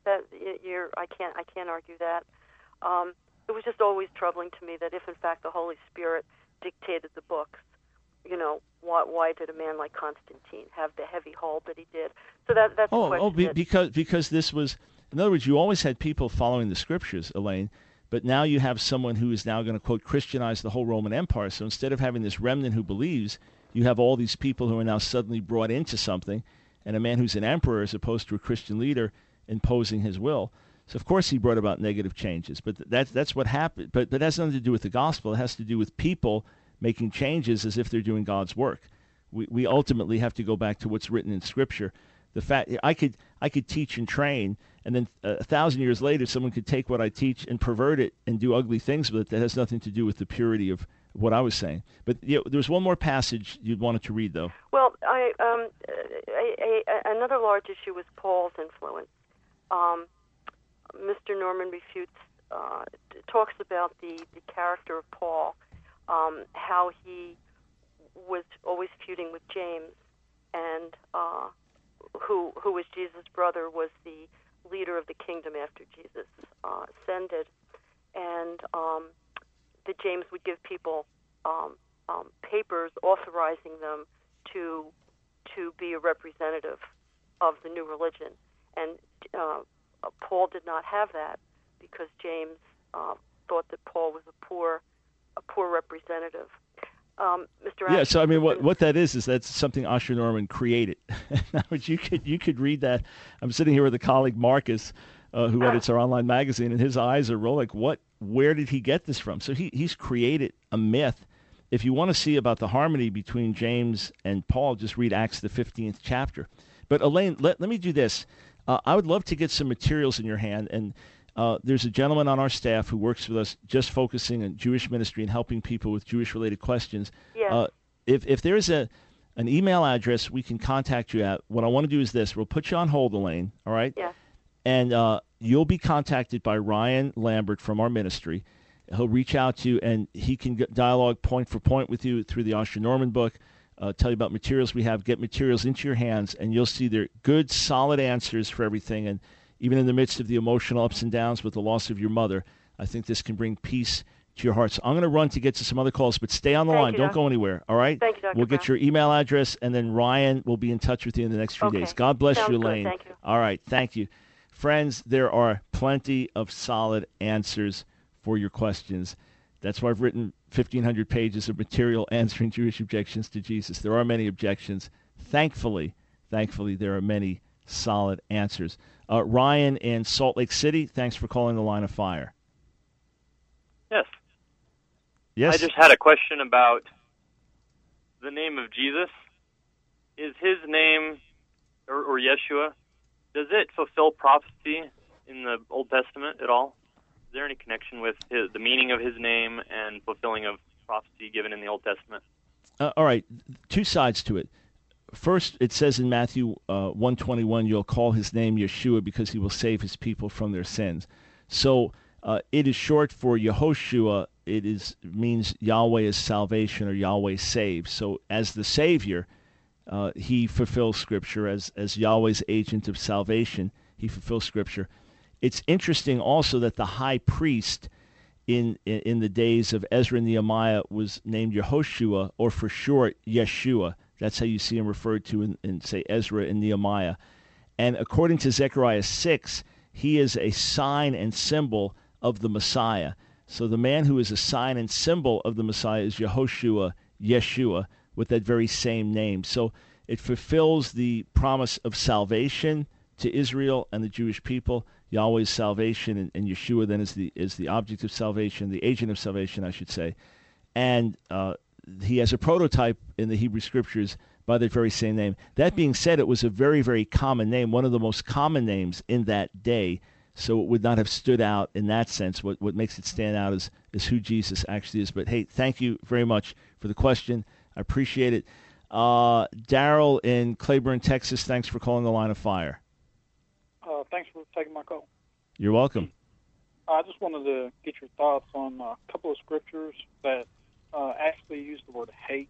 Speaker 13: I can't argue that. It was just always troubling to me that if in fact the Holy Spirit dictated the books, why did a man like Constantine have the heavy hold that he did? So that's the question.
Speaker 1: Because this was, in other words, you always had people following the Scriptures, Elaine, but now you have someone who is now going to, quote, Christianize the whole Roman Empire. So instead of having this remnant who believes, you have all these people who are now suddenly brought into something, and a man who's an emperor as opposed to a Christian leader imposing his will. So of course he brought about negative changes, but that's what happened. But that has nothing to do with the gospel. It has to do with people making changes as if they're doing God's work. We ultimately have to go back to what's written in Scripture. The fact I could teach and train, and then 1,000 years later, someone could take what I teach and pervert it and do ugly things with it. That has nothing to do with the purity of what I was saying. But there's one more passage you'd wanted to read, though.
Speaker 13: Well, another large issue was Paul's influence. Mr. Norman refutes, talks about the character of Paul, how he was always feuding with James, and who was Jesus' brother, was the leader of the kingdom after Jesus ascended, and that James would give people papers authorizing them to be a representative of the new religion, and Paul did not have that because James thought that Paul was a poor representative. Mr.
Speaker 1: Yeah, so I mean, what that is that's something Asher Norman created. Now, you could read that. I'm sitting here with a colleague, Marcus, who edits our online magazine, and his eyes are rolling. Like, where did he get this from? So he's created a myth. If you want to see about the harmony between James and Paul, just read Acts, the 15th chapter. But Elaine, let me do this. I would love to get some materials in your hand, and there's a gentleman on our staff who works with us just focusing on Jewish ministry and helping people with Jewish-related questions.
Speaker 13: Yes.
Speaker 1: If there's an email address we can contact you at, what I want to do is this. We'll put you on hold, Elaine, all right?
Speaker 13: Yes.
Speaker 1: And you'll be contacted by Ryan Lambert from our ministry. He'll reach out to you, and he can dialogue point for point with you through the Asher Norman book, tell you about materials we have, get materials into your hands, and you'll see they're good, solid answers for everything. And even in the midst of the emotional ups and downs with the loss of your mother, I think this can bring peace to your heart. So I'm going to run to get to some other calls, but stay on the line. Don't go anywhere, all right?
Speaker 13: Thank you, Dr.
Speaker 1: We'll get
Speaker 13: Brown.
Speaker 1: your email address, and then Ryan will be in touch with you in the next few days. God bless you, Elaine.
Speaker 13: Thank you.
Speaker 1: All right, thank you. Friends, there are plenty of solid answers for your questions. That's why I've written 1,500 pages of material answering Jewish objections to Jesus. There are many objections. Thankfully, there are many solid answers. Ryan in Salt Lake City, thanks for calling the Line of Fire.
Speaker 14: Yes.
Speaker 1: Yes.
Speaker 14: I just had a question about the name of Jesus. Is his name, or Yeshua, does it fulfill prophecy in the Old Testament at all? Is there any connection with the meaning of his name and fulfilling of prophecy given in the Old Testament?
Speaker 1: All right, two sides to it. First, it says in Matthew 1:21, you'll call his name Yeshua because he will save his people from their sins. So it is short for Yehoshua. It means Yahweh is salvation or Yahweh saves. So as the Savior, he fulfills Scripture. As Yahweh's agent of salvation, he fulfills Scripture. It's interesting also that the high priest in the days of Ezra and Nehemiah was named Yehoshua, or for short, Yeshua. That's how you see him referred to in say, Ezra and Nehemiah. And according to Zechariah 6, he is a sign and symbol of the Messiah. So the man who is a sign and symbol of the Messiah is Yehoshua, Yeshua, with that very same name. So it fulfills the promise of salvation to Israel and the Jewish people, Yahweh's salvation, and Yeshua then is the object of salvation, the agent of salvation, I should say. And he has a prototype in the Hebrew Scriptures by the very same name. That being said, it was a very, very common name, one of the most common names in that day, so it would not have stood out in that sense. What makes it stand out is who Jesus actually is. But, hey, thank you very much for the question. I appreciate it. Daryl in Claiborne, Texas, thanks for calling the Line of Fire.
Speaker 15: Thanks for taking my call.
Speaker 1: You're welcome.
Speaker 15: I just wanted to get your thoughts on a couple of scriptures that actually use the word hate,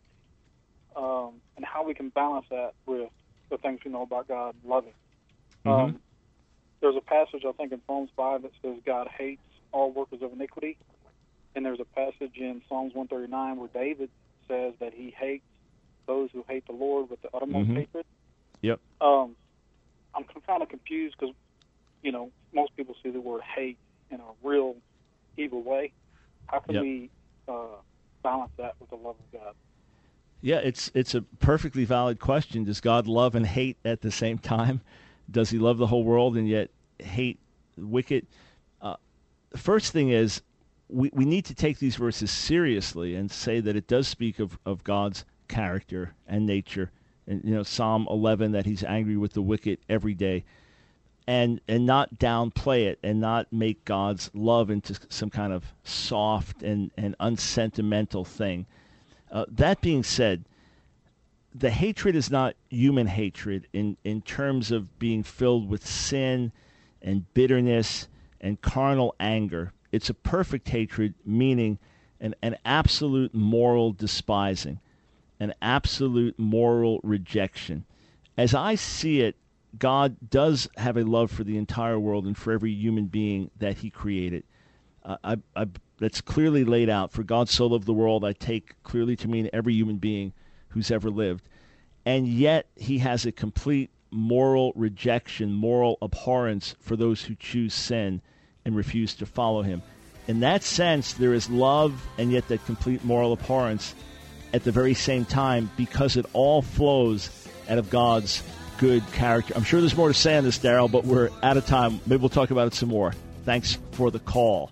Speaker 15: and how we can balance that with the things we know about God loving.
Speaker 1: Mm-hmm.
Speaker 15: There's a passage, I think, in Psalms 5 that says God hates all workers of iniquity. And there's a passage in Psalms 139 where David says that he hates those who hate the Lord with the uttermost hatred.
Speaker 1: Yep.
Speaker 15: I'm kind of confused because, most people see the word hate in a real evil way. How can we balance that with the love of God?
Speaker 1: Yeah, it's a perfectly valid question. Does God love and hate at the same time? Does he love the whole world and yet hate the wicked? The first thing is we need to take these verses seriously and say that it does speak of God's character and nature. And, Psalm 11, that he's angry with the wicked every day. And not downplay it and not make God's love into some kind of soft and unsentimental thing. That being said, the hatred is not human hatred in terms of being filled with sin and bitterness and carnal anger. It's a perfect hatred, meaning an absolute moral despising, an absolute moral rejection. As I see it, God does have a love for the entire world and for every human being that he created. That's clearly laid out. For God so loved the world, I take clearly to mean every human being who's ever lived. And yet he has a complete moral rejection, moral abhorrence for those who choose sin and refuse to follow him. In that sense, there is love and yet that complete moral abhorrence at the very same time, because it all flows out of God's good character. I'm sure there's more to say on this, Daryl, but we're out of time. Maybe we'll talk about it some more. Thanks for the call.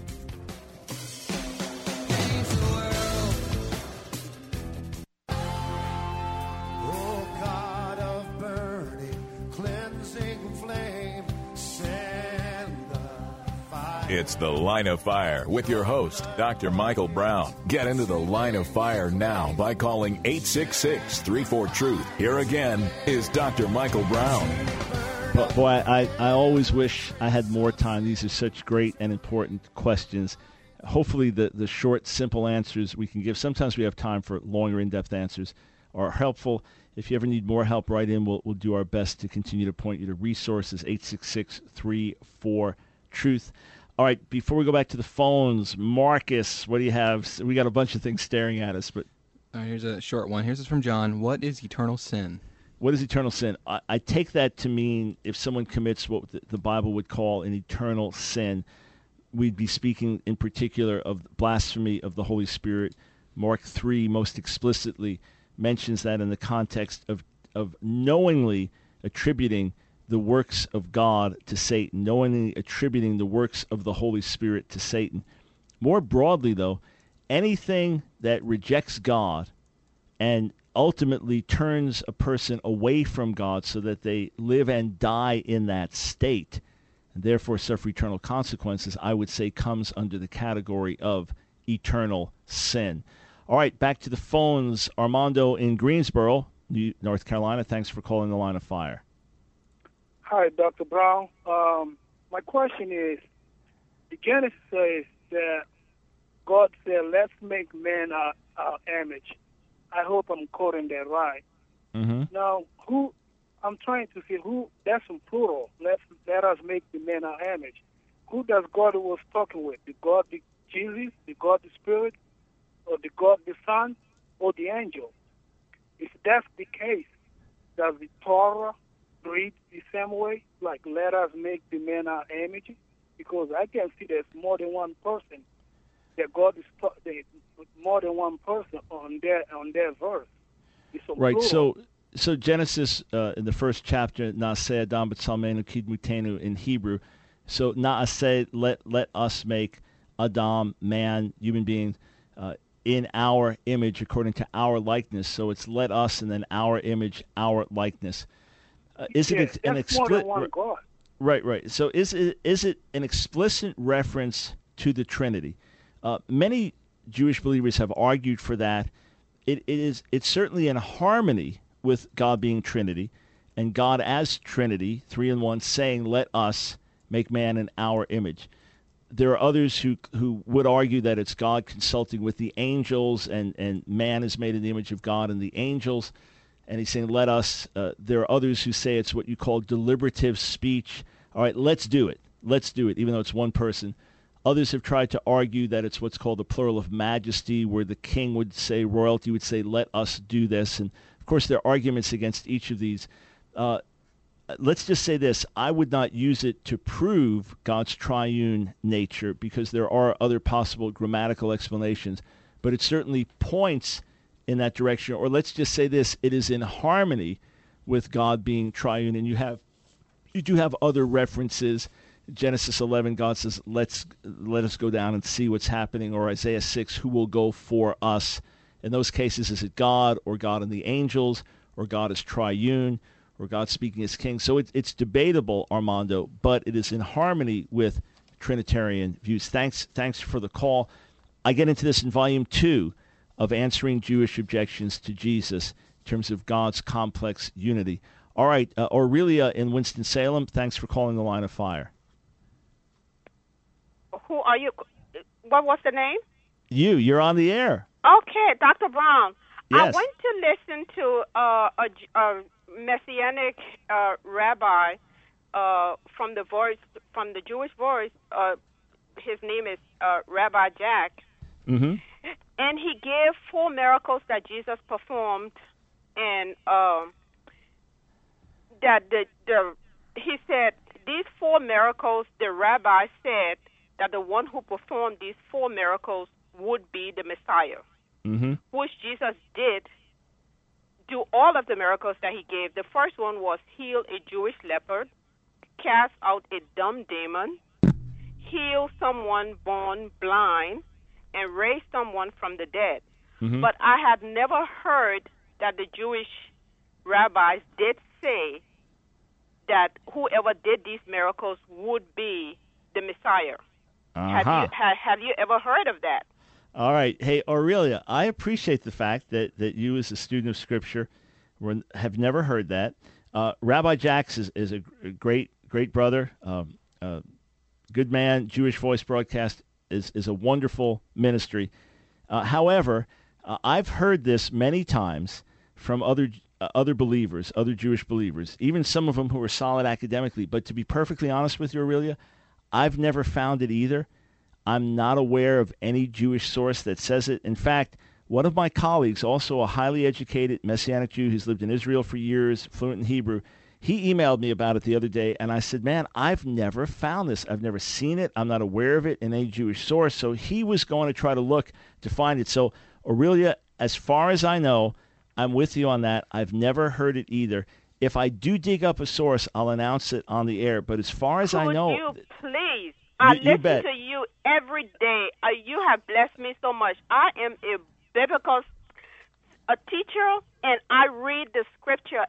Speaker 2: It's The Line of Fire with your host, Dr. Michael Brown. Get into the Line of Fire now by calling 866-34-TRUTH. Here again is Dr. Michael Brown.
Speaker 1: But boy, I always wish I had more time. These are such great and important questions. Hopefully the short, simple answers we can give. Sometimes we have time for longer, in-depth answers are helpful. If you ever need more help, write in. We'll do our best to continue to point you to resources, 866-34-TRUTH. All right, before we go back to the phones, Marcus, what do you have? We got a bunch of things staring at us, but
Speaker 3: here's a short one. Here's this from John. What is eternal sin?
Speaker 1: What is eternal sin? I take that to mean if someone commits what the Bible would call an eternal sin, we'd be speaking in particular of blasphemy of the Holy Spirit. Mark 3 most explicitly mentions that in the context of knowingly attributing the works of God to Satan, knowingly attributing the works of the Holy Spirit to Satan. More broadly, though, anything that rejects God and ultimately turns a person away from God so that they live and die in that state, and therefore suffer eternal consequences, I would say comes under the category of eternal sin. All right, back to the phones. Armando in Greensboro, North Carolina. Thanks for calling the Line of Fire.
Speaker 16: Hi, Dr. Brown. My question is, the Genesis says that God said, let's make man our image. I hope I'm quoting that right.
Speaker 1: Mm-hmm.
Speaker 16: Now, I'm trying to see who, that's in plural, let us make the man our image. Who does God was talking with? The God, the Jesus, the God, the Spirit, or the God, the Son, or the angel? If that's the case, does the Torah read the same way, like let us make the man our image? Because I can see there's more than one person that God is more than one person on their verse.
Speaker 1: Right. So Genesis in the first chapter, Na'aseh Adam b'tzalmenu kidmutenu in Hebrew. So Na'aseh, let us make Adam, man, human being, in our image according to our likeness. So it's let us and then our image, our likeness. Is it an explicit? Right. So is it an explicit reference to the Trinity? Many Jewish believers have argued for that. It's certainly in harmony with God being Trinity, and God as Trinity, 3 in 1, saying, "Let us make man in our image." There are others who would argue that it's God consulting with the angels, and man is made in the image of God and the angels. And he's saying, let us. There are others who say it's what you call deliberative speech. All right, let's do it. Let's do it, even though it's one person. Others have tried to argue that it's what's called the plural of majesty, where the king would say, royalty would say, let us do this. And, of course, there are arguments against each of these. Let's just say this. I would not use it to prove God's triune nature, because there are other possible grammatical explanations. But it certainly points in that direction. Or let's just say this, it is in harmony with God being triune. And you do have other references. Genesis 11, God says, let us go down and see what's happening. Or Isaiah 6, who will go for us? In those cases, is it God or God and the angels, or God is triune, or God speaking as king? So it's debatable, Armando, but it is in harmony with Trinitarian views. Thanks for the call. I get into this in Volume 2 of Answering Jewish Objections to Jesus in terms of God's complex unity. All right, Aurelia in Winston-Salem, thanks for calling the Line of Fire.
Speaker 17: Who are you? What was the name?
Speaker 1: You're on the air.
Speaker 17: Okay, Dr. Brown.
Speaker 1: Yes.
Speaker 17: I went to listen to a Messianic rabbi from the Jewish Voice. His name is Rabbi Jack.
Speaker 1: Mm-hmm.
Speaker 17: And he gave 4 miracles that Jesus performed, and that he said these 4 miracles, the rabbi said that the one who performed these 4 miracles would be the Messiah, which Jesus did do all of the miracles that he gave. The first one was heal a Jewish leopard, cast out a dumb demon, heal someone born blind, and raise someone from the dead. But I had never heard that the Jewish rabbis did say that whoever did these miracles would be the Messiah. Have you ever heard of that?
Speaker 1: All right. Hey, Aurelia, I appreciate the fact that you as a student of Scripture have never heard that. Rabbi Jax is a great brother, good man. Jewish Voice Broadcast is a wonderful ministry. However, I've heard this many times from other believers, other Jewish believers, even some of them who are solid academically. But to be perfectly honest with you, Aurelia, I've never found it either. I'm not aware of any Jewish source that says it. In fact, one of my colleagues, also a highly educated Messianic Jew who's lived in Israel for years, fluent in Hebrew, he emailed me about it the other day, and I said, man, I've never found this. I've never seen it. I'm not aware of it in any Jewish source. So he was going to try to look to find it. So, Aurelia, as far as I know, I'm with you on that. I've never heard it either. If I do dig up a source, I'll announce it on the air. But as far as I know...
Speaker 17: Could you please? I listen to you every day. You have blessed me so much. I am a biblical teacher, and I read the scripture.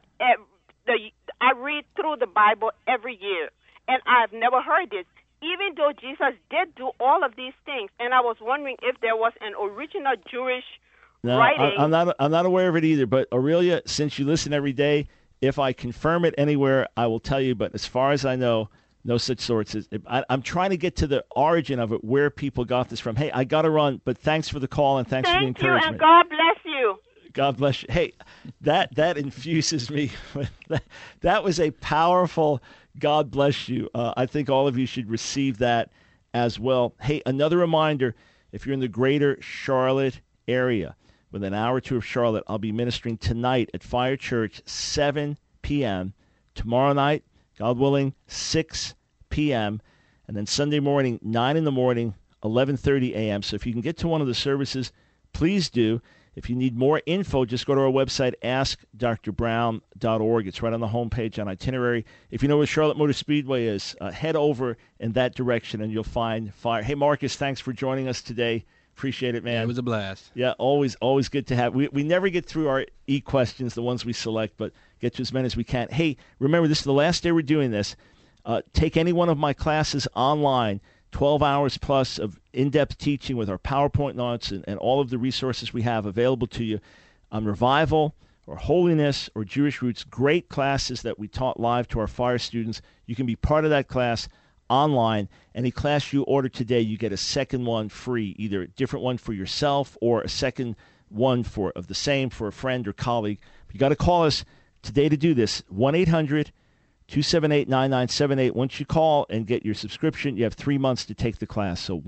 Speaker 17: I read through the Bible every year, and I've never heard this. Even though Jesus did do all of these things, and I was wondering if there was an original Jewish writing.
Speaker 1: I'm not aware of it either. But Aurelia, since you listen every day, if I confirm it anywhere, I will tell you. But as far as I know, no such sources. I'm trying to get to the origin of it, where people got this from. Hey, I got to run, but thanks for the call and thanks for the encouragement.
Speaker 17: Thank you, and God bless you.
Speaker 1: God bless you. Hey, that infuses me. That was a powerful God bless you. I think all of you should receive that as well. Hey, another reminder, if you're in the greater Charlotte area, within an hour or two of Charlotte, I'll be ministering tonight at Fire Church, 7 p.m. Tomorrow night, God willing, 6 p.m. And then Sunday morning, 9 in the morning, 11:30 a.m. So if you can get to one of the services, please do. If you need more info, just go to our website, askdrbrown.org. It's right on the homepage on itinerary. If you know where Charlotte Motor Speedway is, head over in that direction and you'll find Fire. Hey, Marcus, thanks for joining us today. Appreciate it, man.
Speaker 3: Yeah, it was a blast.
Speaker 1: Yeah, always good to have. We never get through our e-questions, the ones we select, but get to as many as we can. Hey, remember, this is the last day we're doing this. Take any one of my classes online, 12 hours plus of in-depth teaching with our PowerPoint notes and all of the resources we have available to you on revival or holiness or Jewish roots. Great classes that we taught live to our Fire students. You can be part of that class online. Any class you order today, you get a second one free, either a different one for yourself or a second one of the same for a friend or colleague. You got to call us today to do this, 1-800-278-9978. Once you call and get your subscription, you have 3 months to take the class. So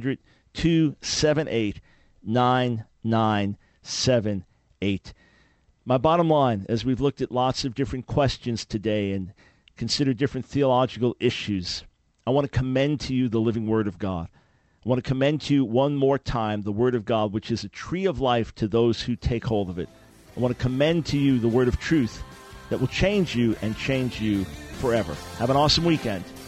Speaker 1: 1-800-278-9978. My bottom line, as we've looked at lots of different questions today and considered different theological issues, I want to commend to you the living Word of God. I want to commend to you one more time the Word of God, which is a tree of life to those who take hold of it. I want to commend to you the Word of truth that will change you and change you forever. Have an awesome weekend.